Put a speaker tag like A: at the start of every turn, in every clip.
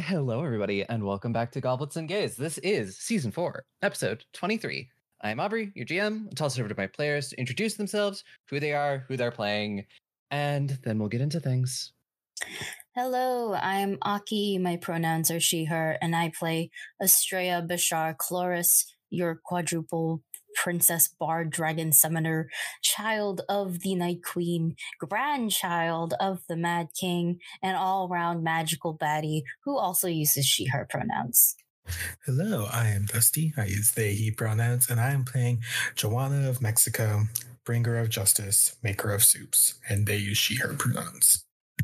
A: Hello, everybody, and welcome back to Goblets and Gays. This is Season 4, Episode 23. I'm Aubrey, your GM. I'll toss it over to my players to introduce themselves, who they are, who they're playing, and then we'll get into things.
B: Hello, I'm Aki. My pronouns are she, her, and I play Estrella Bashar Chloris, your quadruple princess bard dragon summoner, child of the Night Queen, grandchild of the Mad King, and all-round magical baddie who also uses she, her pronouns.
C: Hello, I am Dusty. I use they, he pronouns, and I am playing Joanna of Mexico, bringer of justice, maker of soups, and they use she, her pronouns.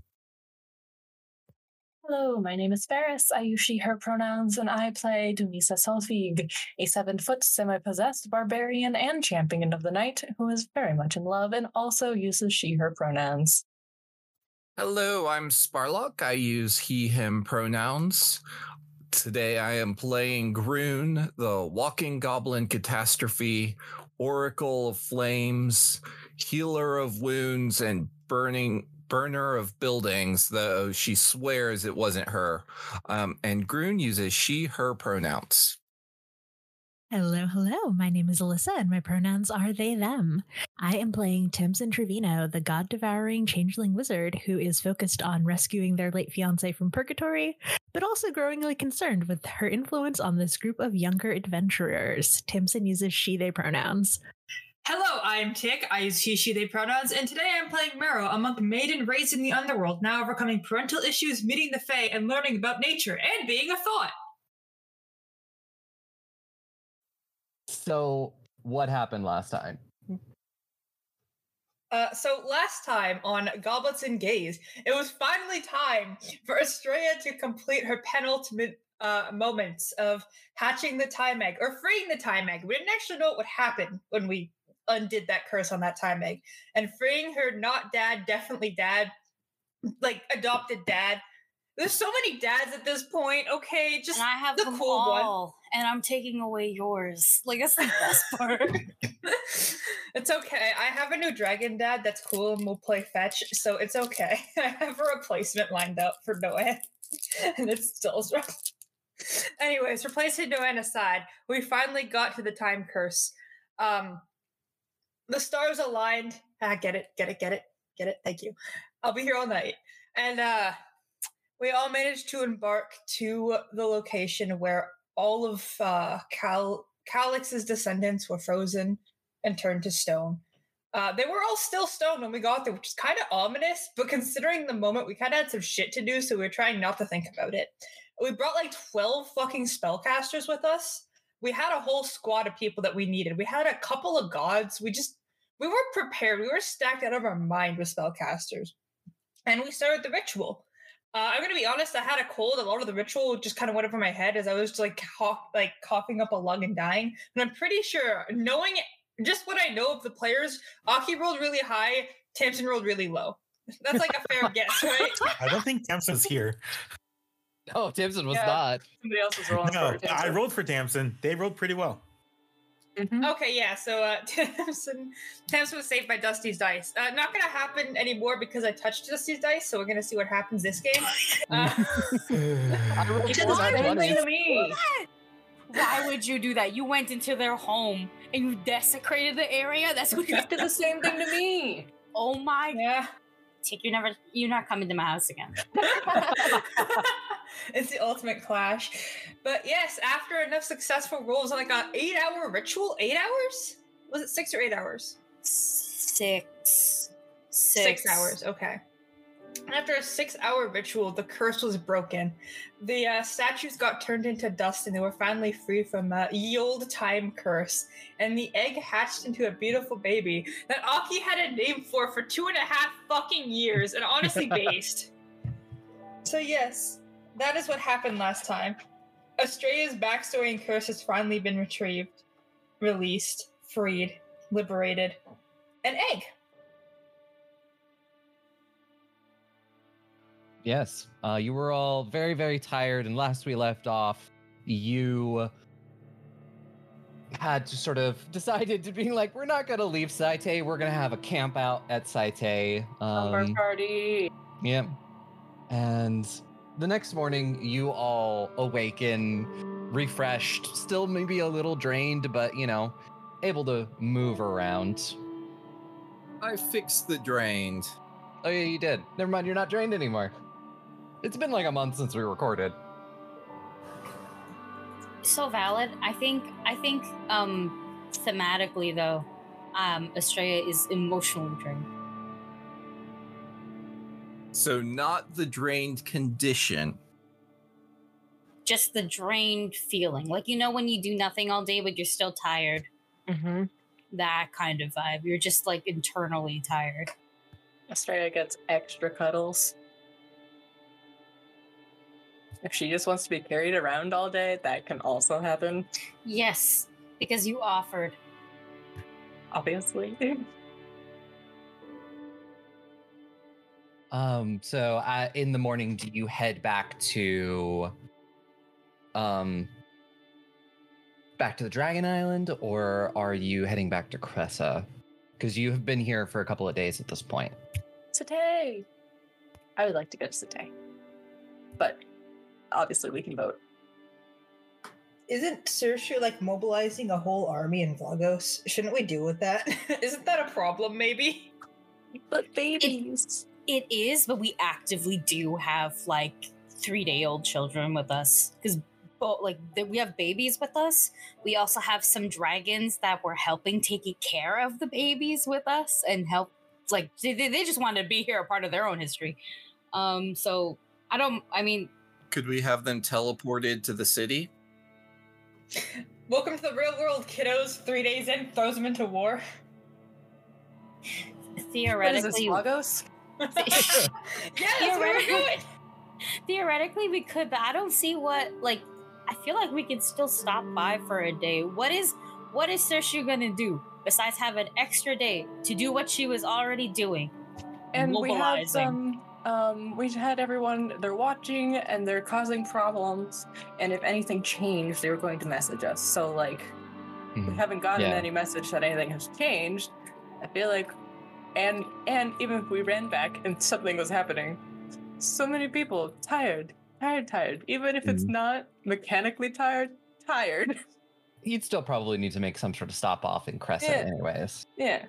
D: Hello, my name is Ferris. I use she, her pronouns, and I play Dunisa Solfig, a 7-foot semi-possessed barbarian and champion of the night who is very much in love and also uses she, her pronouns.
E: Hello, I'm Sparlock. I use he, him pronouns. Today I am playing Groon, the walking goblin catastrophe, oracle of flames, healer of wounds, and burner of buildings, though she swears it wasn't her. And Groon uses she, her pronouns.
F: Hello. My name is Alyssa, and my pronouns are they, them. I am playing Timson Trevino, the god-devouring changeling wizard who is focused on rescuing their late fiancé from purgatory, but also growingly concerned with her influence on this group of younger adventurers. Timson uses she, they pronouns.
G: Hello, I'm Tick. I use he, she, they pronouns, and today I'm playing Mero, a monk maiden raised in the underworld, now overcoming parental issues, meeting the Fae, and learning about nature, and being a thought.
A: So, what happened last time?
G: So last time on Goblets and Gays, it was finally time for Estrella to complete her penultimate moments of hatching the time egg, or freeing the time egg. We didn't actually know what would happen when we undid that curse on that time egg, and freeing her not dad, definitely dad, like adopted dad. There's so many dads at this point. Okay, just
B: and I have
G: the
B: them
G: cool
B: all,
G: one.
B: And I'm taking away yours. Like, that's the best part.
G: It's okay. I have a new dragon dad that's cool, and we'll play fetch, so it's okay. I have a replacement lined up for Noan, and it's still rough. Anyways, replacing Noan aside, we finally got to the time curse. The stars aligned. Get it. Thank you. I'll be here all night. And we all managed to embark to the location where all of Calix's descendants were frozen and turned to stone. They were all still stone when we got there, which is kind of ominous, but considering the moment, we kind of had some shit to do, so we were trying not to think about it. We brought like 12 fucking spellcasters with us. We had a whole squad of people that we needed. We had a couple of gods. We weren't prepared. We were stacked out of our mind with spellcasters. And we started the ritual. I'm going to be honest, I had a cold. A lot of the ritual just kind of went over my head as I was just coughing up a lung and dying. And I'm pretty sure, knowing just what I know of the players, Aki rolled really high, Tamsin rolled really low. That's like a fair guess, right?
C: I don't think Tamsin's here.
A: Oh, Timson was not.
D: Somebody else was rolling.
C: No,
D: for
C: I rolled for Tamsin. They rolled pretty well.
D: Mm-hmm.
G: Okay, yeah, so Tamsin was saved by Dusty's dice. Not going to happen anymore because I touched Dusty's dice, so we're going to see what happens this game.
D: It did the same thing to me.
B: Why would you do that? You went into their home and you desecrated the area? That's what you
D: It did the same thing to me.
B: Oh my
G: Yeah.
B: Tick, you're not coming to my house again.
G: It's the ultimate clash. But yes, after enough successful rolls on like an 8-hour ritual, 8 hours? Was it 6 or 8 hours?
B: 6
G: hours, okay. And after a 6-hour ritual, the curse was broken. The statues got turned into dust, and they were finally free from ye old time curse. And the egg hatched into a beautiful baby that Aki had a name for 2.5 fucking years, and honestly based. So yes, that is what happened last time. Estrella's backstory and curse has finally been retrieved, released, freed, liberated. An egg.
A: Yes, you were all very, very tired, and last we left off, you had to sort of decided to be like, we're not going to leave Saite, we're going to have a camp out at Saite.
D: Summer party.
A: Yep. And the next morning, you all awaken refreshed, still maybe a little drained, but, able to move around.
E: I fixed the drained.
A: Oh, yeah, you did. Never mind, you're not drained anymore. It's been like a month since we recorded.
B: So valid. I think thematically though, Estrella is emotionally drained.
E: So not the drained condition.
B: Just the drained feeling. Like, when you do nothing all day, but you're still tired.
D: Mm-hmm.
B: That kind of vibe. You're just like internally tired.
D: Estrella gets extra cuddles. If she just wants to be carried around all day, that can also happen.
B: Yes, because you offered.
D: Obviously.
A: So in the morning, do you head back to the Dragon Island, or are you heading back to Cressa? Because you have been here for a couple of days at this point.
D: Satay! I would like to go to Satay. But obviously we can vote.
G: Isn't Saoirse like mobilizing a whole army in Vlogos? Shouldn't we deal with that? Isn't that a problem, maybe?
D: But babies.
B: It is, but we actively do have like 3-day-old children with us because we have babies with us. We also have some dragons that were helping taking care of the babies with us and help. Like they just wanted to be here, a part of their own history. So
E: Could we have them teleported to the city?
G: Welcome to the real world, kiddos. 3 days in, throws them into war.
B: Theoretically,
D: what is this, Lagos?
G: Yeah, that's where we're going.
B: Theoretically, we could, but I don't see what. Like, I feel like we could still stop by for a day. What is Saoirse gonna do besides have an extra day to do what she was already doing?
D: And we had some. We had everyone. They're watching and they're causing problems. And if anything changed, they were going to message us. So we haven't gotten any message that anything has changed. I feel like, and even if we ran back and something was happening, so many people tired. Even if it's not mechanically tired.
A: You'd still probably need to make some sort of stop off in Cressa anyways.
D: Yeah.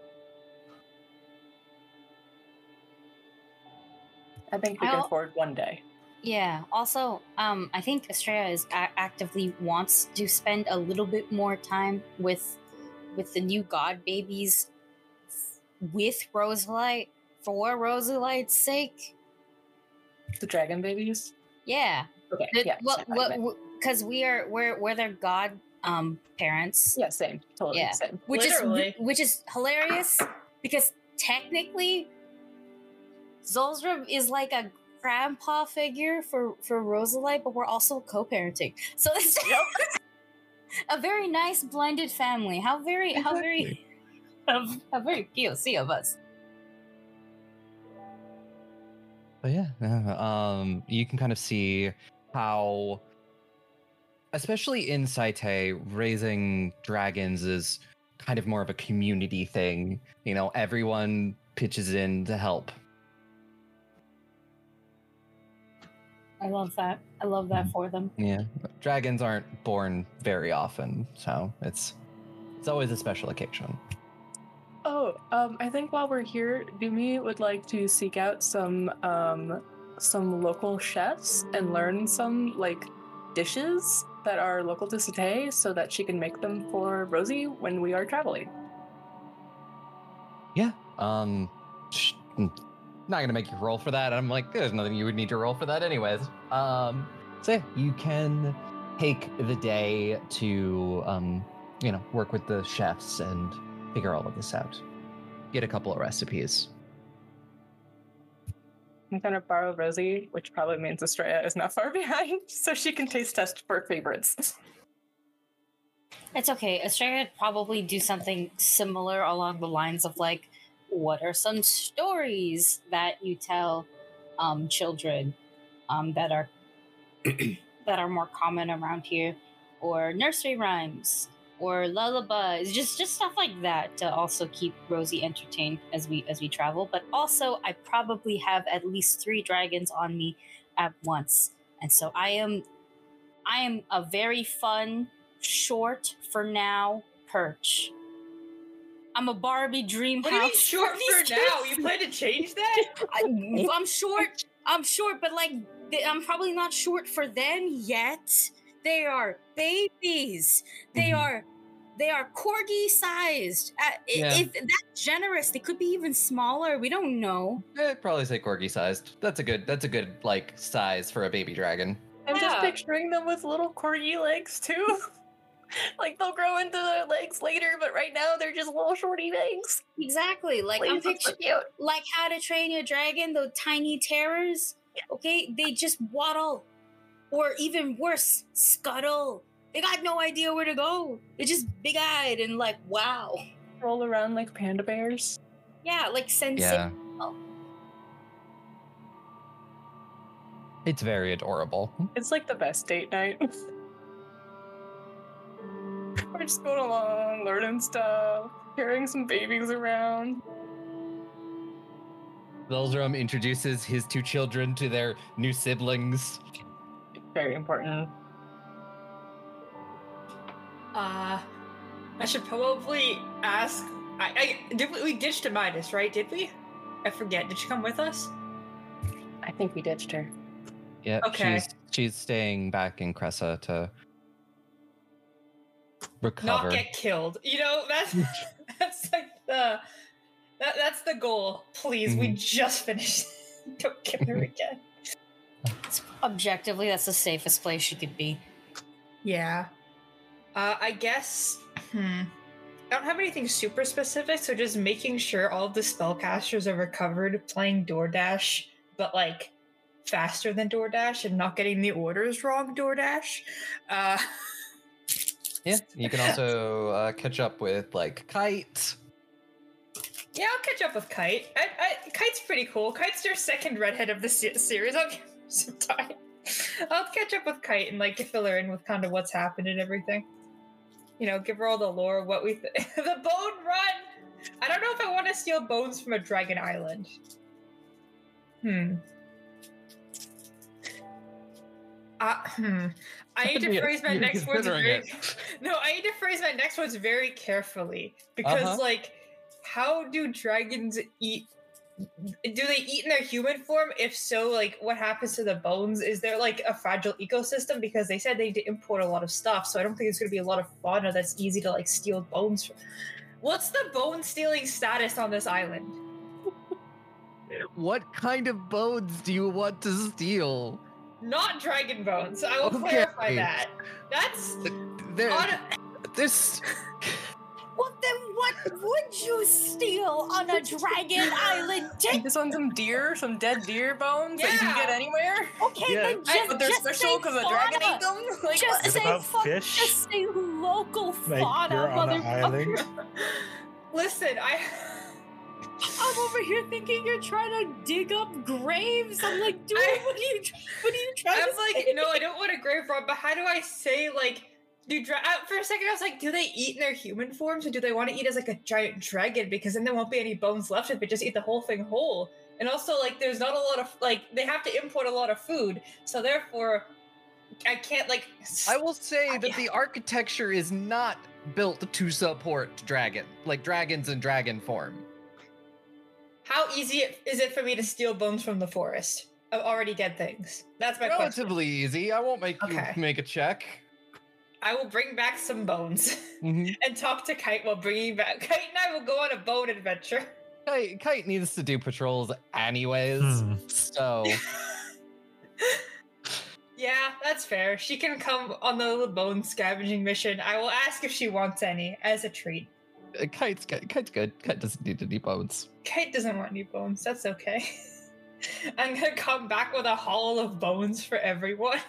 D: I think we can afford 1 day.
B: Yeah. Also, I think Estrella is actively wants to spend a little bit more time with the new god babies, with Rosalite, for Rosalite's sake.
D: The dragon babies.
B: Yeah.
D: Okay.
B: Because we're their god parents.
D: Yeah. Same. Totally.
B: Yeah.
D: Same.
B: Which is hilarious because technically, Zolzrub is like a grandpa figure for Rosalite, but we're also co-parenting. So it's a very nice blended family. How very POC of us.
A: But you can kind of see how, especially in Saite, raising dragons is kind of more of a community thing. Everyone pitches in to help.
B: I love that. I love that for them.
A: Yeah, dragons aren't born very often, so it's always a special occasion.
D: Oh, I think while we're here, Dumi would like to seek out some local chefs and learn some dishes that are local to Satay, so that she can make them for Rosie when we are traveling.
A: Yeah. Not gonna make you roll for that. I'm like, there's nothing you would need to roll for that anyways. So yeah, you can take the day to work with the chefs and figure all of this out. Get a couple of recipes.
D: I'm gonna borrow Rosie, which probably means Estrella is not far behind, so she can taste test for favorites.
B: It's okay. Estrella would probably do something similar along the lines of what are some stories that you tell children that are that are more common around here, or nursery rhymes or lullabies, just stuff like that to also keep Rosie entertained as we travel. But also, I probably have at least 3 dragons on me at once. And so I am a very fun, short for now perch. I'm a Barbie dream
G: What do you mean
B: house
G: short
B: these
G: for now?
B: kids.
G: You plan to change that?
B: I'm short. I'm short, but like I'm probably not short for them yet. They are babies. They are corgi sized.
A: Yeah.
B: If that's generous, they could be even smaller. We don't know.
A: I'd probably say corgi sized. That's a good like size for a baby dragon.
D: I'm just
G: Yeah.
D: picturing them with little corgi legs too. Like they'll grow into their legs later, but right now they're just little shorty legs.
B: Exactly. Like I'm
D: Please, that's so
B: picturing,
D: cute.
B: like How to Train Your Dragon, those tiny terrors. Okay, they just waddle, or even worse, scuttle. They got no idea where to go. They're just big-eyed and like, wow.
D: Roll around like panda bears.
B: Yeah, like sensei.
A: Yeah. It's very adorable.
D: It's like the best date night. We're just going along, learning stuff, carrying some babies around.
A: Zeldrum introduces his two children to their new siblings.
D: Very important.
G: I should probably ask. We ditched a Midas, right? Did we? I forget. Did she come with us?
D: I think we ditched her.
A: Yeah,
G: Okay.
A: she's staying back in Cressa to recover.
G: Not get killed. You know, that's like that's the goal. Please, we just finished. Don't kill her again.
B: Objectively, that's the safest place she could be.
G: Yeah. I guess. I don't have anything super specific, so just making sure all of the spellcasters are recovered playing DoorDash, but like faster than DoorDash and not getting the orders wrong, DoorDash.
A: Yeah, you can also catch up with like Kite.
G: Yeah, I'll catch up with Kite. Kite's pretty cool. Kite's your second redhead of the series. I'll give her some time. I'll catch up with Kite and like fill her in with kind of what's happened and everything. You know, give her all the lore, what we the bone run. I don't know if I want to steal bones from a dragon island. I need to phrase my next words very. No, I need to phrase my next words very carefully because, like, how do dragons eat? Do they eat in their human form? If so, like, what happens to the bones? Is there like a fragile ecosystem? Because they said they need to import a lot of stuff, so I don't think it's going to be a lot of fauna that's easy to like steal bones from. What's the bone stealing status on this island?
A: What kind of bones do you want to steal?
G: Not dragon bones. I will
A: Okay.
G: clarify that. That's
A: This.
B: Well, then what would you steal on a dragon island?
D: This on some deer, some dead deer bones that you can get
G: Yeah.
D: anywhere.
B: Okay,
A: Yeah.
B: then just,
D: But they're
B: just
D: special
B: say
D: because the dragon
B: fauna.
D: ate them. Like,
B: Just
C: Is it
B: say
C: about
B: fuck.
C: fish?
B: Just say local
C: Like
B: fauna,
C: you're on an
B: motherfucker.
C: island.
G: listen.
B: I'm over here thinking you're trying to dig up graves. I'm like, dude, what are you trying
G: I
B: to
G: was
B: say?
G: like, no, I don't want a grave rob, but how do I say like? For a second, I was like, do they eat in their human forms, or do they want to eat as like a giant dragon? Because then there won't be any bones left if they just eat the whole thing whole. And also, like, there's not a lot of like they have to import a lot of food, so therefore, I can't like.
A: I will say that the architecture is not built to support dragons in dragon form.
G: How easy is it for me to steal bones from the forest of already dead things? That's my question.
A: Relatively easy. I won't make
G: Okay.
A: you make a check.
G: I will bring back some bones
A: Mhm.
G: and talk to Kite while bringing back. Kite and I will go on a bone adventure.
A: Kite needs to do patrols anyways, so
G: Yeah, that's fair. She can come on the little bone scavenging mission. I will ask if she wants any as a treat.
A: Kite's good. Kite doesn't need any bones.
G: Kite doesn't want any bones. That's okay. I'm gonna come back with a haul of bones for everyone.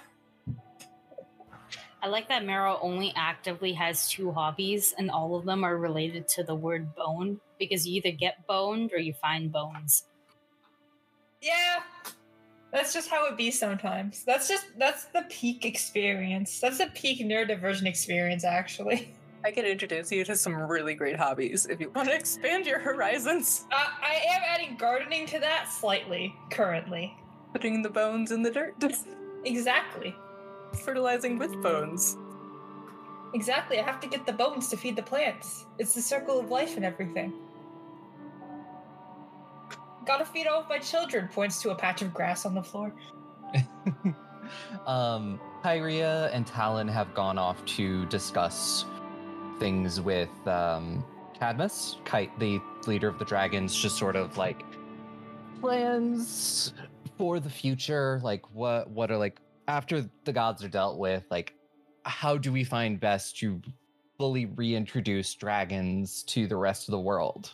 B: I like that Mero only actively has 2 hobbies, and all of them are related to the word bone, because you either get boned or you find bones.
G: Yeah, that's just how it be sometimes. That's the peak experience. That's the peak neurodivergent experience, actually.
D: I can introduce you to some really great hobbies if you want to expand your horizons.
G: I am adding gardening to that slightly currently.
D: Putting the bones in the dirt.
G: Exactly.
D: Fertilizing with bones.
G: Exactly. I have to get the bones to feed the plants. It's the circle of life and everything. Gotta feed all of my children, points to a patch of grass on the floor.
A: Kyria and Talon have gone off to discuss things with Cadmus, Kite, the leader of the dragons, just sort of like plans for the future, like what are like after the gods are dealt with, like how do we find best to fully reintroduce dragons to the rest of the world?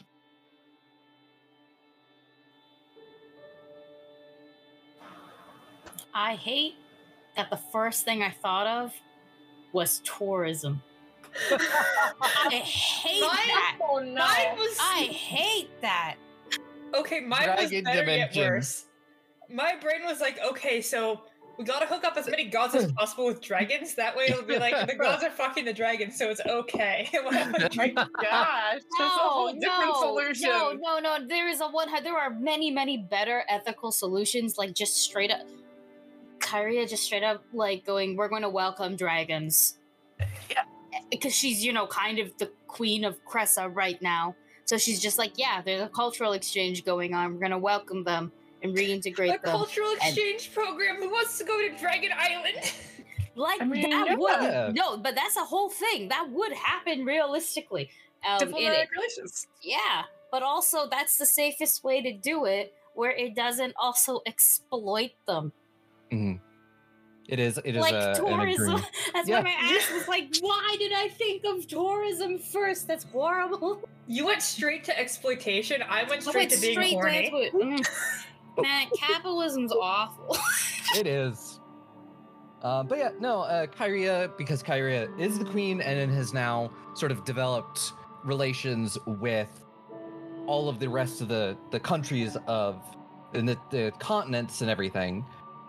B: I hate that the first thing I thought of was tourism. I hate that.
D: Oh no.
G: Mine was
B: I hate that.
G: okay. Mine was
A: Dragon
G: better
A: dimension.
G: yet worse. My brain was like, okay, so we gotta hook up as many gods as possible with dragons. That way it'll be like the gods are fucking the dragons, so it's okay.
D: My gosh. That's a whole different solution.
B: No. There is there are many better ethical solutions. Like just straight up, Kyria just straight up like going, "We're going to welcome dragons."
D: Yeah.
B: Because she's kind of the queen of Cressa right now, so she's just like, yeah, there's a cultural exchange going on. We're gonna welcome them and reintegrate
G: A
B: them.
G: cultural exchange program. Who wants to go to Dragon Island?
B: Like
D: I mean,
B: that
D: yeah.
B: would no, but that's a whole thing that would happen realistically.
D: Diplomatic relations.
B: Yeah, but also that's the safest way to do it, where it doesn't also exploit them.
A: Mm-hmm. It is
B: Like tourism. That's
A: Yeah.
B: why my ass was like, why did I think of tourism first? That's horrible.
G: You went straight to exploitation. I went straight to being horny.
B: Man, capitalism's awful.
A: It is. But yeah, no, Kyria, because Kyria is the queen and has now sort of developed relations with all of the rest of the countries of and the continents and everything.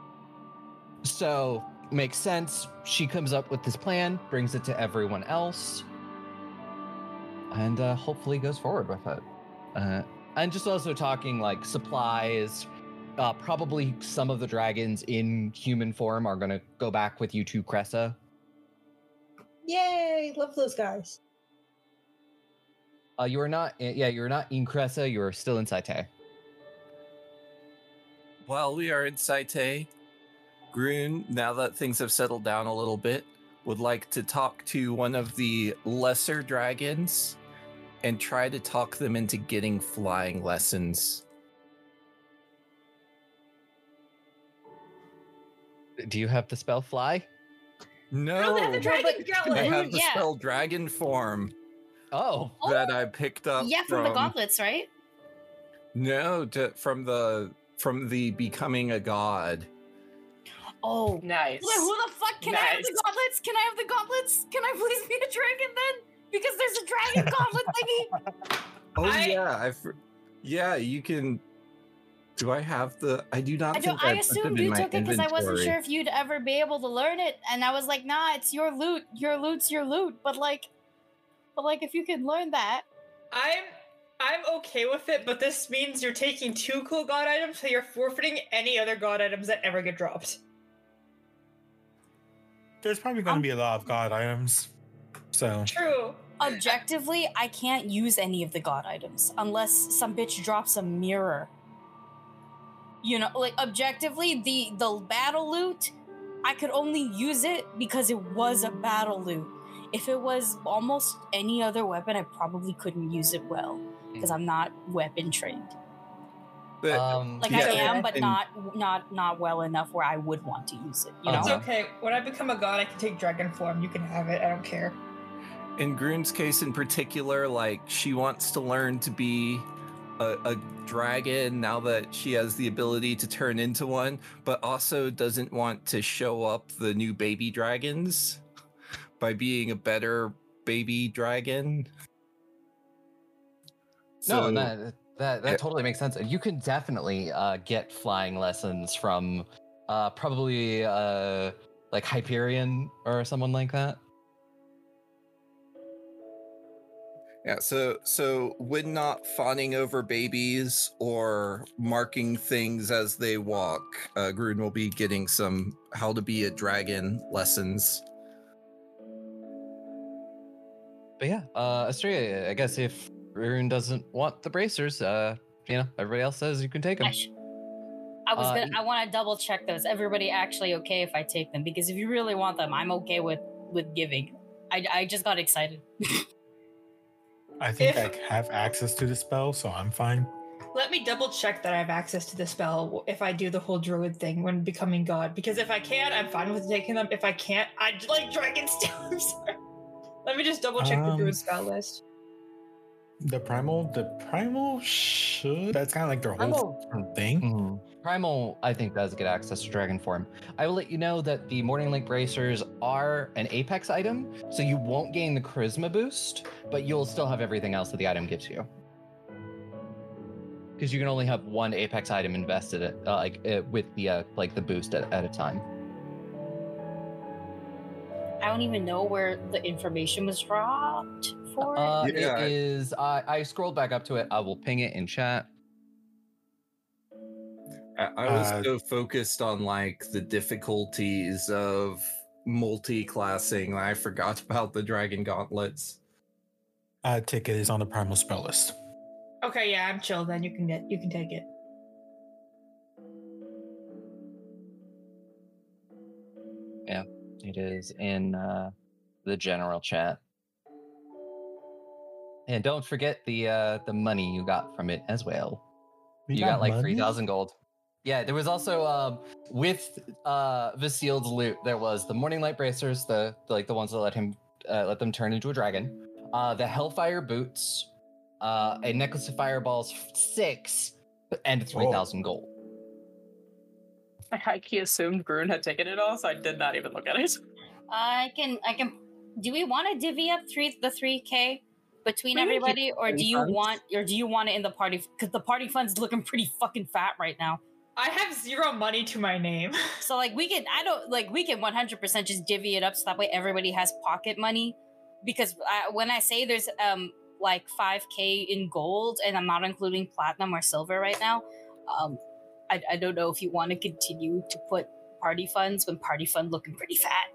A: So makes sense. She comes up with this plan, brings it to everyone else, and hopefully goes forward with it. And just also talking like supplies. Probably some of the dragons in human form are going to go back with you to Cressa.
G: Yay! Love those guys.
A: You are not. You're not in Cressa. You are still in Saite.
E: While we are in Saite, Grun, now that things have settled down a little bit, would like to talk to one of the lesser dragons and try to talk them into getting flying lessons.
A: Do you have the spell fly?
E: No,
G: they have the dragon
E: I
G: gauntlet.
E: have the
B: Yeah.
E: spell dragon form
A: Oh,
E: that I picked up.
B: Yeah, from the gauntlets, right?
E: No, from the becoming a god.
B: Oh,
D: Nice.
B: wait, who the fuck can I have the
D: Nice.
B: gauntlets? Can I have the gauntlets? Can I please be a dragon then? Because there's a dragon gauntlet thingy.
E: Oh yeah, you can. Do I have the? I do not think
B: I
E: I put them
B: assumed
E: in
B: you
E: my
B: took it because I wasn't
E: inventory.
B: sure if you'd ever be able to learn it, and I was like, nah, it's your loot. Your loot's your loot. But like, if you can learn that,
G: I'm okay with it, but this means you're taking 2 cool god items, so you're forfeiting any other god items that ever get dropped.
C: There's probably going to be a lot of god items. So
G: True.
B: objectively, I can't use any of the god items unless some bitch drops a mirror. You know, like objectively, the battle loot, I could only use it because it was a battle loot. If it was almost any other weapon, I probably couldn't use it well because I'm not weapon trained.
E: But,
B: Like
E: yeah,
B: I am, but
E: and-
B: not well enough where I would want to use it. You know?
G: It's okay. When I become a god, I can take dragon form. You can have it. I don't care.
E: In Grun's case in particular, like she wants to learn to be a dragon now that she has the ability to turn into one, but also doesn't want to show up the new baby dragons by being a better baby dragon.
A: no, that totally makes sense. You can definitely get flying lessons from probably like Hyperion or someone like that.
E: Yeah, so when not fawning over babies or marking things as they walk, Grun will be getting some how to be a dragon lessons.
A: But yeah, Astrea, I guess if Rune doesn't want the bracers, everybody else says you can take them.
B: I want to double check those. Everybody actually okay if I take them? Because if you really want them, I'm okay with giving. I just got excited.
C: I think I have access to the spell, so I'm fine.
G: Let me double check that I have access to the spell if I do the whole druid thing when becoming god. Because if I can, I'm fine with taking them. If I can't, I like dragon steel. I'm sorry. Let me just double check the druid spell list.
C: The primal should. That's kind of like their whole thing.
A: Mm-hmm. Primal, I think, does get access to dragon form. I will let you know that the Morning Link bracers are an apex item, so you won't gain the charisma boost, but you'll still have everything else that the item gives you. Because you can only have one apex item invested with the boost at a time.
B: I don't even know where the information was dropped for.
A: It is. I scrolled back up to it. I will ping it in chat.
E: I was so focused on like the difficulties of multi-classing, I forgot about the dragon gauntlets.
C: Ticket is on the primal spell list.
G: Okay, yeah, I'm chill then. You can take it.
A: Yeah, it is in the general chat. And don't forget the money you got from it as well. You got like 3,000 gold. Yeah, there was also with Vasild's loot, there was the Morning Light bracers, the ones that let them turn into a dragon, the Hellfire boots, a necklace of fireballs 6, and 3,000 gold.
D: I high-key assumed Grun had taken it all, so I did not even look at it.
B: I can. Do we want to divvy up the 3K between everybody, or do you want it in the party? Because the party fund's looking pretty fucking fat right now.
G: I have 0 money to my name.
B: So we can 100% just divvy it up so that way everybody has pocket money. Because when I say there's 5K in gold, and I'm not including platinum or silver right now, I don't know if you want to continue to put party funds when party fund looking pretty fat.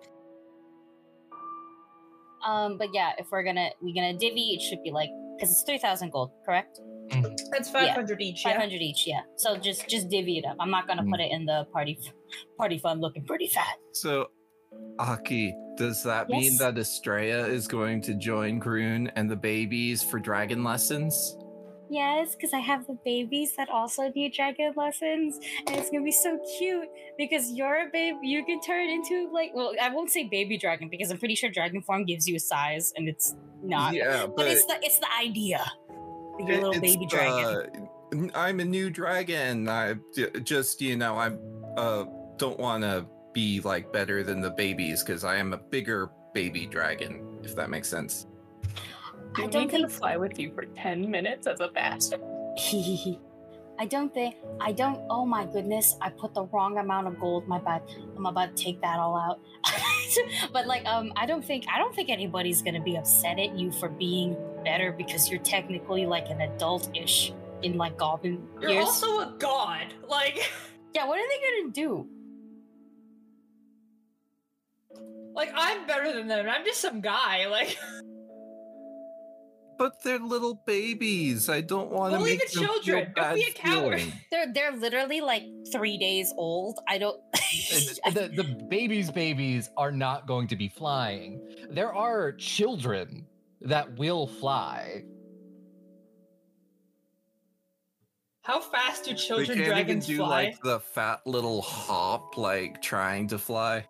B: But yeah, if we're gonna divvy, it should be because it's 3,000 gold, correct?
G: That's 500 each.
B: 500 each, yeah. So just divvy it up. I'm not gonna put it in the party fund looking pretty fat.
E: So, Aki, does that mean that Astrea is going to join Grun and the babies for dragon lessons?
B: Yes, because I have the babies that also need dragon lessons, and it's gonna be so cute because you're a babe. You can turn into I won't say baby dragon because I'm pretty sure dragon form gives you a size, and it's not.
E: Yeah,
B: but it's the idea. Your little baby dragon.
E: I'm a new dragon. I just I don't want to be better than the babies because I am a bigger baby dragon. If that makes sense.
D: I don't think fly with you for 10 minutes as a bastard.
B: Oh my goodness, I put the wrong amount of gold. My bad. I'm about to take that all out. But I don't think anybody's gonna be upset at you for being better because you're technically an adult-ish in goblin years.
G: You're also a god.
B: Yeah, what are they gonna do?
G: I'm better than them. I'm just some guy.
E: But they're little babies. I don't want to make
G: the
E: them
G: children.
E: feel bad
G: Don't be a coward.
E: feeling.
B: They're literally 3 days old. I don't.
A: The babies are not going to be flying. There are children that will fly.
G: How fast do children
E: They can't even
G: dragons
E: do
G: fly?
E: the fat little hop, trying to fly.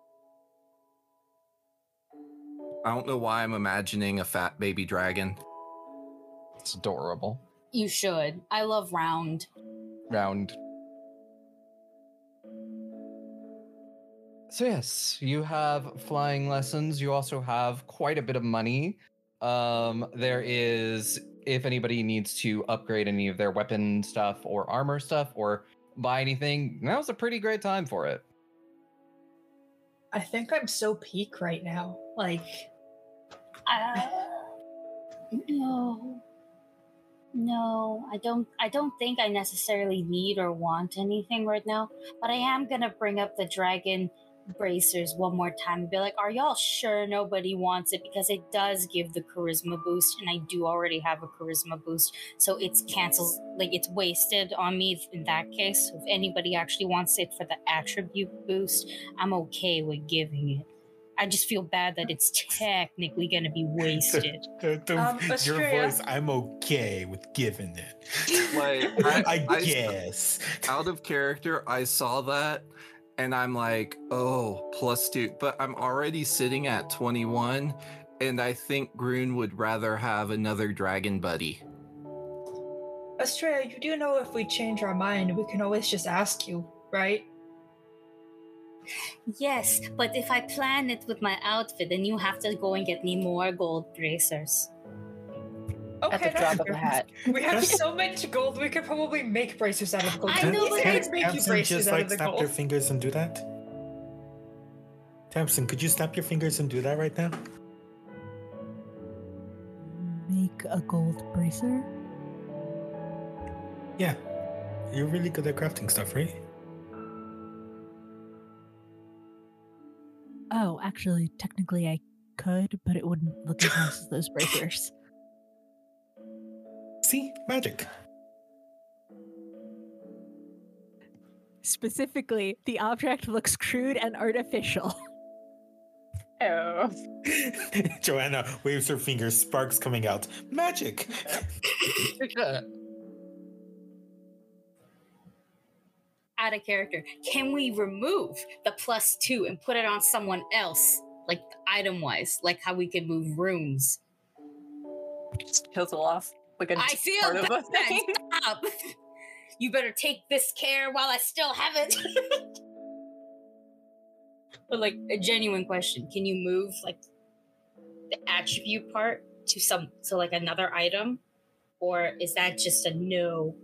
E: I don't know why I'm imagining a fat baby dragon.
A: It's adorable.
B: You should. I love round.
A: So yes, you have flying lessons. You also have quite a bit of money. There is, if anybody needs to upgrade any of their weapon stuff or armor stuff or buy anything, now's a pretty great time for it.
G: I think I'm so peak right now.
B: No, I don't think I necessarily need or want anything right now, but I am gonna bring up the dragon bracers one more time and be like, are y'all sure nobody wants it? Because it does give the charisma boost, and I do already have a charisma boost, so it's cancels, like it's wasted on me in that case. If anybody actually wants it for the attribute boost, I'm okay with giving it. I just feel bad that it's technically going to be wasted.
C: Your
G: Astrea.
C: voice, I'm okay with giving it.
E: Like,
C: I guess.
E: Out of character, I saw that and I'm like, oh, +2. But I'm already sitting at 21, and I think Groon would rather have another dragon buddy.
G: Astrea, you do know if we change our mind, we can always just ask you, right?
B: Yes, but if I plan it with my outfit, then you have to go and get me more gold bracers.
G: Okay,
D: At the drop of a hat.
G: We have so much gold, we could probably make bracers out of gold.
B: I know, but
G: Can't make you
C: Tamsin
G: bracers
C: just
G: out
C: like
G: of the
C: snap
G: gold.
C: your fingers and do that? Tamsin, could you snap your fingers and do that right now?
F: Make a gold bracer?
C: Yeah. You're really good at crafting stuff, right?
F: Oh, actually, technically I could, but it wouldn't look as nice as those bracers.
C: See? Magic.
F: Specifically, the object looks crude and artificial.
D: Oh.
C: Joanna waves her fingers, sparks coming out. Magic!
B: Out of character, can we remove the +2 and put it on someone else, like item wise, like how we could move runes?
D: Just kills it off. Like a
B: I feel
D: part of a
B: bad.
D: thing.
B: Stop. You better take this care while I still have it. But like a genuine question, can you move like the attribute part to like another item, or is that just a no?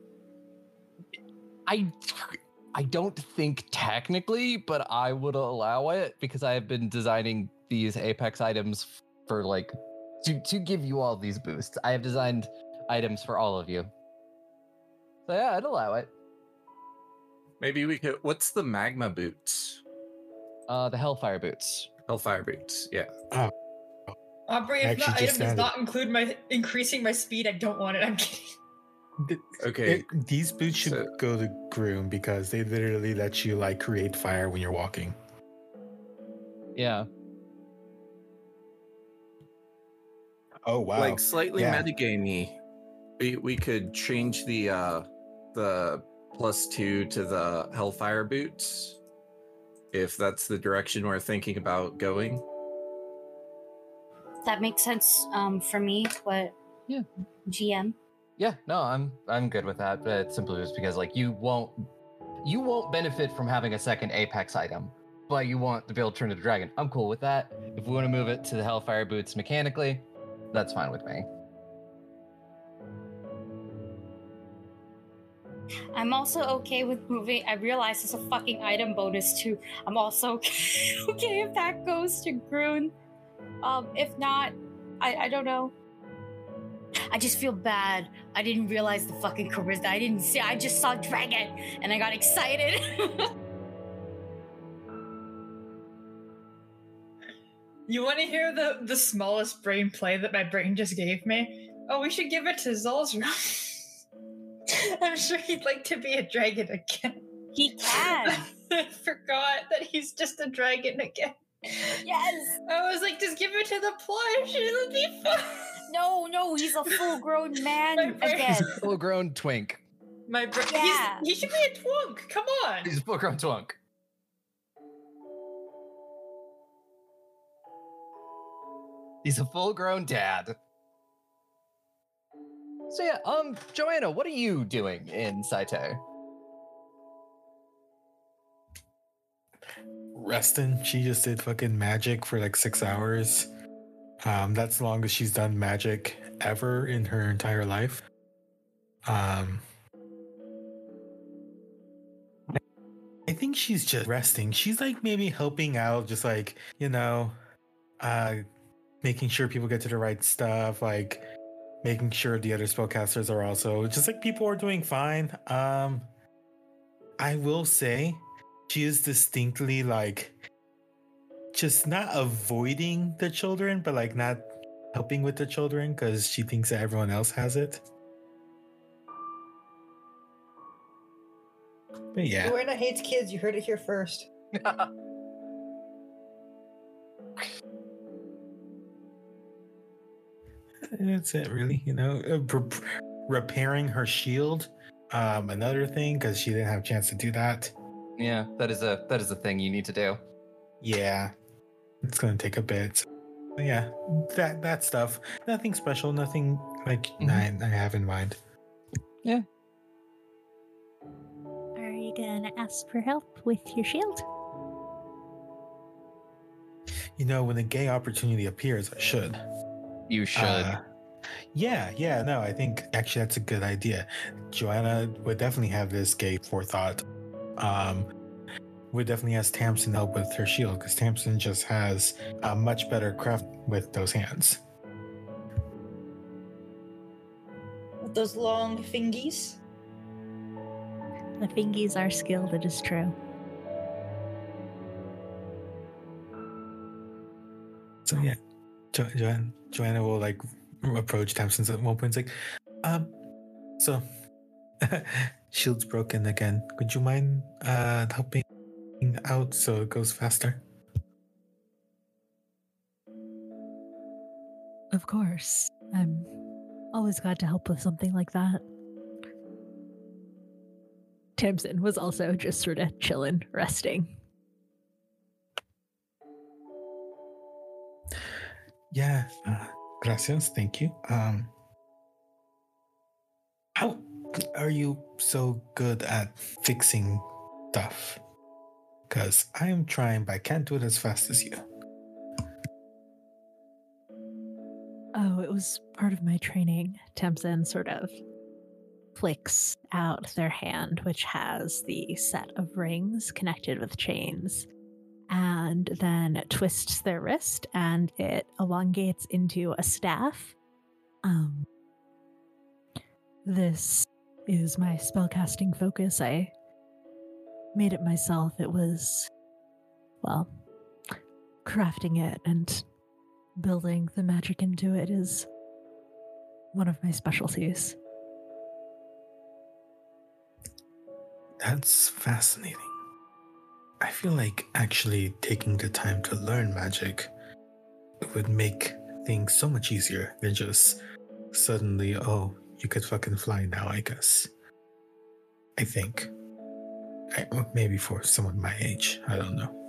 A: I don't think technically, but I would allow it because I have been designing these Apex items for like to give you all these boosts. I have designed items for all of you. So yeah, I'd allow it.
E: Maybe we could. What's the magma boots?
A: The Hellfire boots.
E: Hellfire boots. Yeah.
G: Aubrey,
C: I
G: if that
C: actually just
G: item does
C: added-
G: not include my increasing my speed, I don't want it. I'm kidding.
E: Okay.
C: These boots should
E: So-
C: go to Groom because they literally let you like create fire when you're walking.
A: Yeah.
C: Oh wow.
E: Like slightly
C: Yeah.
E: metagamey. We could change the +2 to the Hellfire boots, if that's the direction we're thinking about going.
B: That makes sense for me, but
A: Yeah.
B: GM.
A: Yeah, no, I'm good with that. But it's simply just because like you won't benefit from having a second Apex item, but you want to be able to turn to the dragon. I'm cool with that. If we want to move it to the Hellfire boots mechanically, that's fine with me.
B: I'm also okay with moving. I realize it's a fucking item bonus too. I'm also okay if that goes to Groon. If not, I don't know. I just feel bad. I didn't realize the fucking charisma. I didn't see. I just saw dragon and I got excited.
G: You want to hear the smallest brain play that my brain just gave me? Oh, we should give it to Zolzra. I'm sure he'd like to be a dragon again.
B: He can.
G: I forgot that he's just a dragon again.
B: Yes.
G: I was like, just give it to the plush. It'll be fun.
B: No, he's a full-grown
G: My
B: man
G: brain-
B: again.
A: Full-grown twink.
G: My brain.
B: Yeah.
G: He should be a twunk. Come on.
A: He's a full-grown twink. He's a full-grown dad. So yeah, Joanna, what are you doing in Saito?
C: Reston, she just did fucking magic for like 6 hours. That's the longest she's done magic ever in her entire life. I think she's just resting. She's like maybe helping out, just like, making sure people get to the right stuff, like making sure the other spellcasters are also just like people are doing fine. I will say she is distinctly like just not avoiding the children, but like not helping with the children because she thinks that everyone else has it. But yeah,
G: Joanna hates kids. You heard it here first.
C: that's it really. Repairing her shield, another thing because she didn't have a chance to do that.
A: Yeah, that is a thing you need to do.
C: Yeah, it's gonna take a bit. But yeah, that stuff. Nothing special. Nothing like I have in mind.
A: Yeah.
F: Are you gonna ask for help with your shield?
C: When a gay opportunity appears, I should.
A: You should.
C: Yeah. No, I think actually that's a good idea. Joanna would definitely have this gay forethought. Would definitely ask Tamsin help with her shield because Tamsin just has a much better craft with those hands.
G: With those long fingies.
F: The fingies are skilled, it is true.
C: So yeah, Joanna will like approach Tamsin at one point. It's like, so shield's broken again. Would you mind helping out so it goes faster?
F: Of course. I'm always glad to help with something like that. Tamsin was also just sort of chilling, resting.
C: Yeah, gracias, thank you. How are you so good at fixing stuff? Because I am trying, but I can't do it as fast as you.
F: Oh, it was part of my training. Tamsin sort of flicks out their hand, which has the set of rings connected with chains, and then twists their wrist and it elongates into a staff. This is my spellcasting focus. I made it myself. It was, well, crafting it and building the magic into it is one of my specialties.
C: That's fascinating. I feel like actually taking the time to learn magic would make things so much easier than just suddenly, oh, you could fucking fly now, I guess. I think. Maybe for someone my age, I don't know.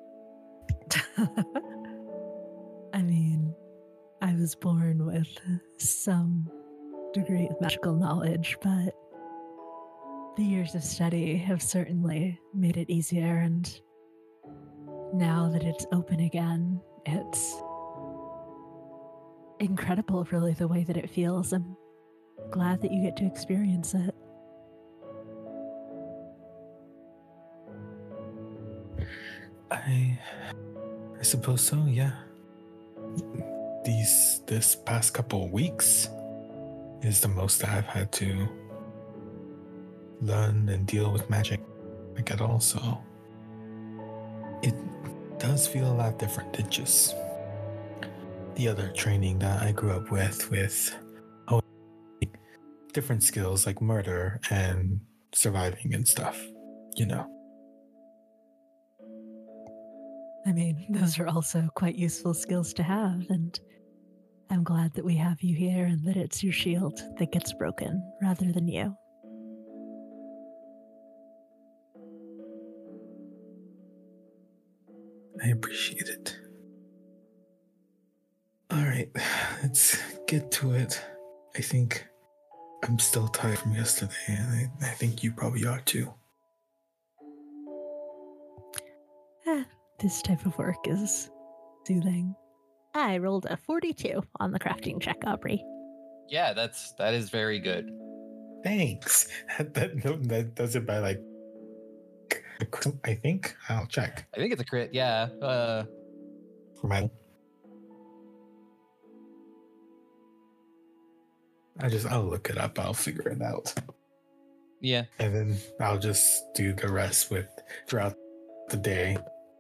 F: I mean, I was born with some degree of magical knowledge, but the years of study have certainly made it easier, and now that it's open again, it's incredible, really, the way that it feels. I'm glad that you get to experience it.
C: I suppose so, yeah. This past couple of weeks is the most that I've had to learn and deal with magic like at all, so it does feel a lot different than just the other training that I grew up with different skills like murder and surviving and stuff,
F: I mean, those are also quite useful skills to have, and I'm glad that we have you here and that it's your shield that gets broken rather than you.
C: I appreciate it. All right, let's get to it. I think I'm still tired from yesterday, and I think you probably are too.
F: This type of work is soothing. I rolled a 42 on the crafting check, Aubrey.
A: Yeah, that is very good.
C: Thanks. That does it by like, I think. I'll check.
A: I think it's a crit. Yeah.
C: For my I'll look it up. I'll figure it out.
A: Yeah.
C: And then I'll just do the rest throughout the day.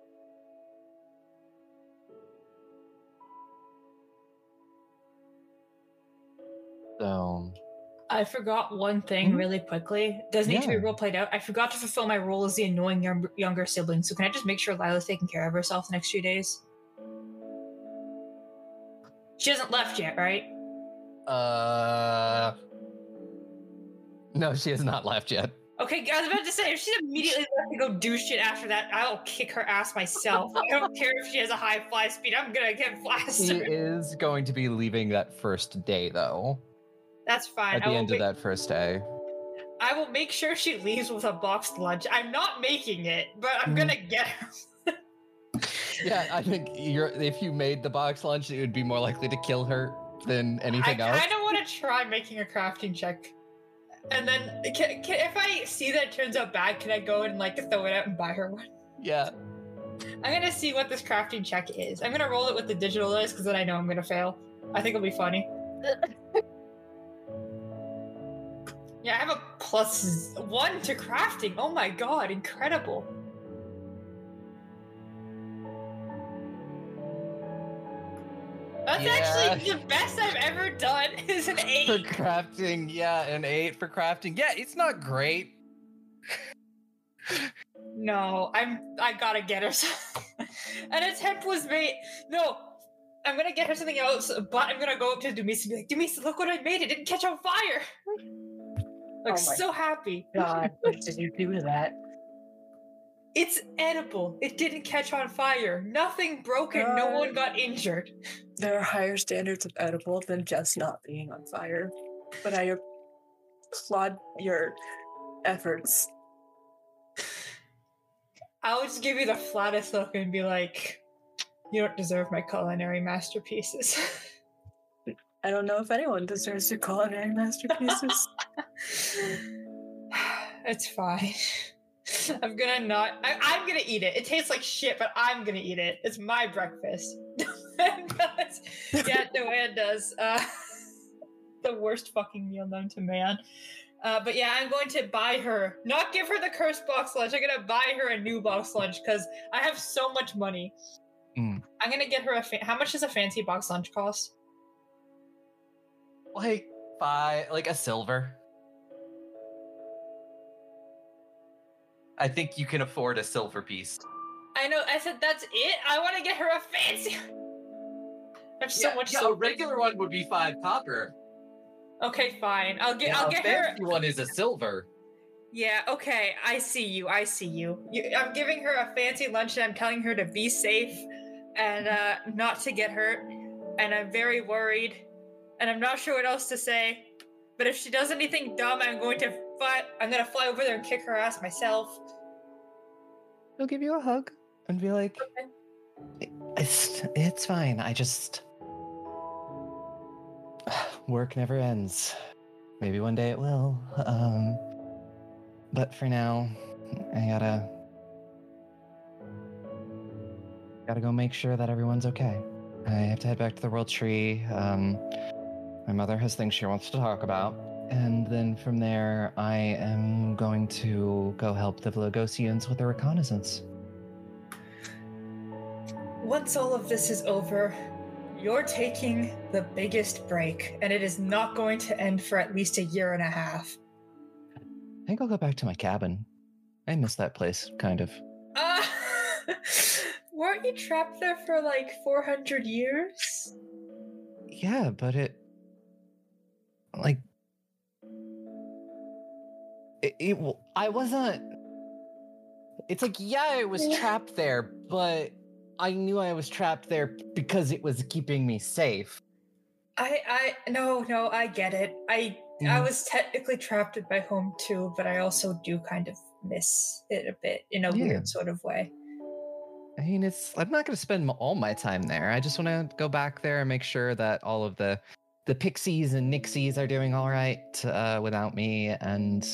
A: So
G: I forgot one thing really quickly. Doesn't need to be
A: Yeah.
G: role played out. I forgot to fulfill my role as the annoying younger sibling. So can I just make sure Lila's taking care of herself the next few days? She hasn't left yet, right?
A: No, she has not left yet.
G: Okay, I was about to say, if she's immediately left to go do shit after that, I'll kick her ass myself. I don't care if she has a high fly speed. I'm gonna get
A: She
G: blasted.
A: is going to be leaving that first day, though.
G: That's fine.
A: At the end of that first day.
G: I will make sure she leaves with a boxed lunch. I'm not making it, but I'm gonna get her.
A: Yeah, I think if you made the box lunch, it would be more likely to kill her than anything
G: I
A: else.
G: kind of want to try making a crafting check. And then, if I see that it turns out bad, can I go and like throw it out and buy her one?
A: Yeah.
G: I'm gonna see what this crafting check is. I'm gonna roll it with the digital dice because then I know I'm gonna fail. I think it'll be funny. Yeah, I have a +1 to crafting. Oh my god, incredible. That's actually the best I've ever done is an 8.
A: For crafting, yeah, an 8 for crafting. Yeah, it's not great.
G: No, I gotta get her an attempt was made. No, I'm gonna get her something else, but I'm gonna go up to Dumisa and be like, Dumisa, look what I made. It didn't catch on fire. Like, so happy.
D: God, what did you do to that?
G: It's edible. It didn't catch on fire. Nothing broken. No one got injured.
D: There are higher standards of edible than just not being on fire. But I applaud your efforts.
G: I'll just give you the flattest look and be like, you don't deserve my culinary masterpieces.
D: I don't know if anyone deserves your culinary masterpieces.
G: It's fine. I'm gonna I'm gonna eat it. It tastes like shit, but I'm gonna eat it. It's my breakfast. Yeah, Joanne does. The worst fucking meal known to man. But yeah, I'm going to buy her, not give her the cursed box lunch. I'm gonna buy her a new box lunch because I have so much money. I'm gonna get her how much does a fancy box lunch cost?
A: Like a silver. I think you can afford a silver piece.
G: I know. I said that's it. I want to get her a fancy. I have so much.
A: A regular one would be 5 copper.
G: Okay, fine. I'll get
A: a
G: her.
A: Fancy one is a silver.
G: Yeah. Okay. I see you. I'm giving her a fancy lunch, and I'm telling her to be safe and not to get hurt. And I'm very worried, and I'm not sure what else to say. But if she does anything dumb, I'm gonna fly over there and kick her ass myself.
A: He'll give you a hug and be like, it's fine. I just... Work never ends. Maybe one day it will. But for now, I gotta go make sure that everyone's okay. I have to head back to the World Tree. My mother has things she wants to talk about. And then from there, I am going to go help the Vlogosians with their reconnaissance.
G: Once all of this is over, you're taking the biggest break, and it is not going to end for at least 1.5 years.
A: I think I'll go back to my cabin. I miss that place, kind of.
G: Weren't you trapped there for like 400 years?
A: Yeah, but it... Like... I wasn't... It's like, yeah, I was trapped there, but I knew I was trapped there because it was keeping me safe.
G: No, I get it. I was technically trapped at my home too, but I also do kind of miss it a bit in a weird sort of way.
A: I mean, I'm not going to spend all my time there. I just want to go back there and make sure that all of the pixies and nixies are doing all right without me, and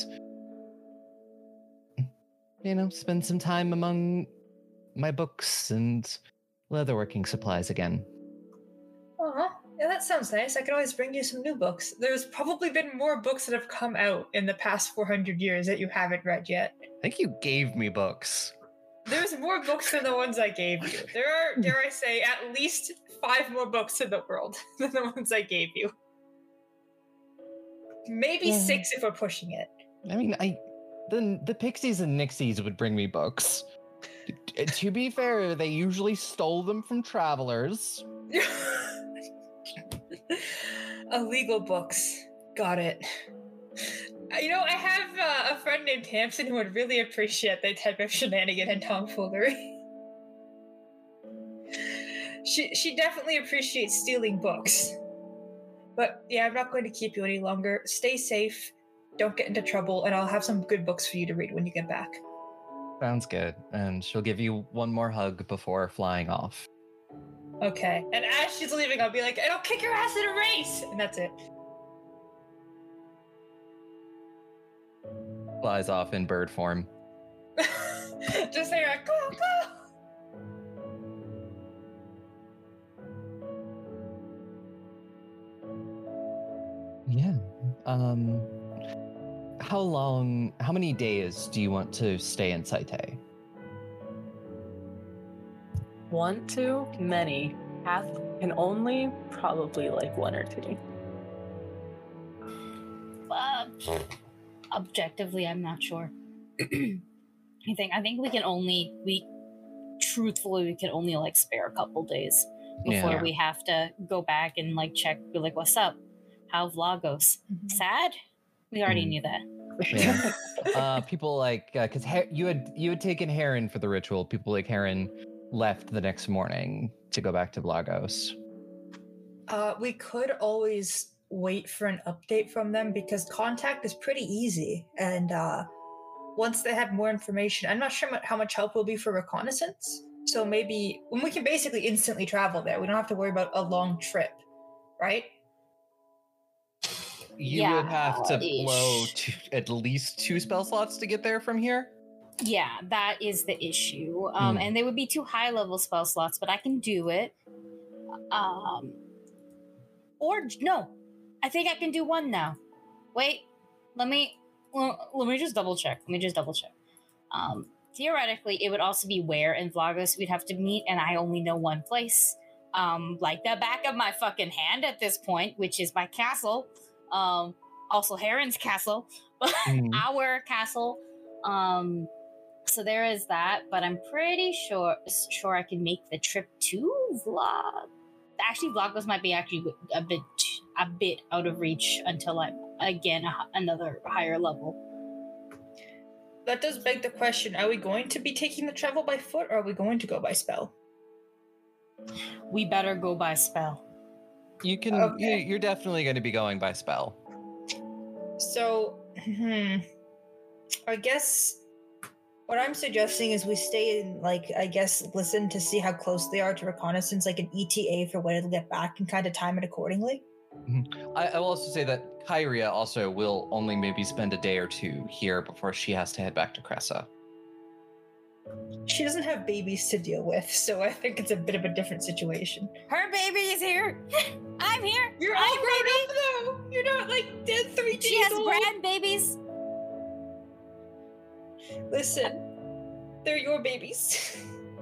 A: spend some time among my books and leatherworking supplies again.
G: Yeah, that sounds nice. I could always bring you some new books. There's probably been more books that have come out in the past 400 years that you haven't read yet.
A: I think you gave me books.
G: There's more books than the ones I gave you. There are, dare I say, at least 5 more books in the world than the ones I gave you. Maybe 6 if we're pushing it.
A: I mean, the Pixies and Nixies would bring me books. To be fair, they usually stole them from travelers.
G: Illegal books. Got it. You know, I have a friend named Hampson who would really appreciate that type of shenanigan and tomfoolery. She definitely appreciates stealing books. But yeah, I'm not going to keep you any longer. Stay safe, don't get into trouble, and I'll have some good books for you to read when you get back.
A: Sounds good. And she'll give you one more hug before flying off.
G: Okay. And as she's leaving, I'll be like, and I'll kick your ass in a race! And that's it.
A: Flies off in bird form.
G: Just say, go, go!
A: Yeah. How many days do you want to stay in Saite?
D: Want to? Many. Path can only probably like 1 or 2.
B: Objectively, I'm not sure. I think we can only like spare a couple days before we have to go back and like check, be like, what's up? How Vlagos? Sad? We already knew that.
A: Yeah. People like because you had taken Heron for the ritual. People like Heron left the next morning to go back to Vlagos.
G: We could always wait for an update from them because contact is pretty easy. And once they have more information, I'm not sure how much help will be for reconnaissance. So maybe when we can basically instantly travel there, we don't have to worry about a long trip, right?
A: You would have to blow at least 2 spell slots to get there from here.
B: Yeah, that is the issue. And they would be 2 high-level spell slots, but I can do it. Or no, I think I can do 1 now. Wait, let me just double check. Theoretically, it would also be where in Vlagos we'd have to meet, and I only know 1 place. Like the back of my fucking hand at this point, which is my castle. Also Heron's castle, but our castle. So there is that, but I'm pretty sure I can make the trip to Vlagos might be actually a bit out of reach until I'm again another higher level.
G: That does beg the question, are we going to be taking the travel by foot or are we going to go by spell?
B: We better go by spell.
A: You can you're definitely going to be going by spell.
G: So I guess what I'm suggesting is we stay in, like, I guess, listen to see how close they are to reconnaissance, like an ETA for when it'll get back and kind of time it accordingly.
A: I will also say that Kyria also will only maybe spend a day or 2 here before she has to head back to Cressa.
G: She doesn't have babies to deal with, so I think it's a bit of a different situation.
B: Her baby is here. I'm here.
G: You're all grown up, though. You're not like dead 3 days
B: She has
G: old.
B: grandbabies.
G: Listen, they're your babies.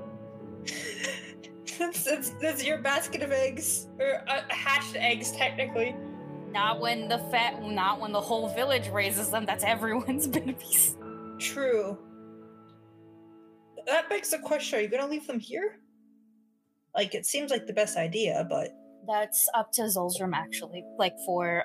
G: that's your basket of eggs, or hatched eggs, technically.
B: Not when the whole village raises them. That's everyone's babies.
G: True. That begs the question: are you going to leave them here? Like, it seems like the best idea, but
B: that's up to Zolzrum, actually. Like for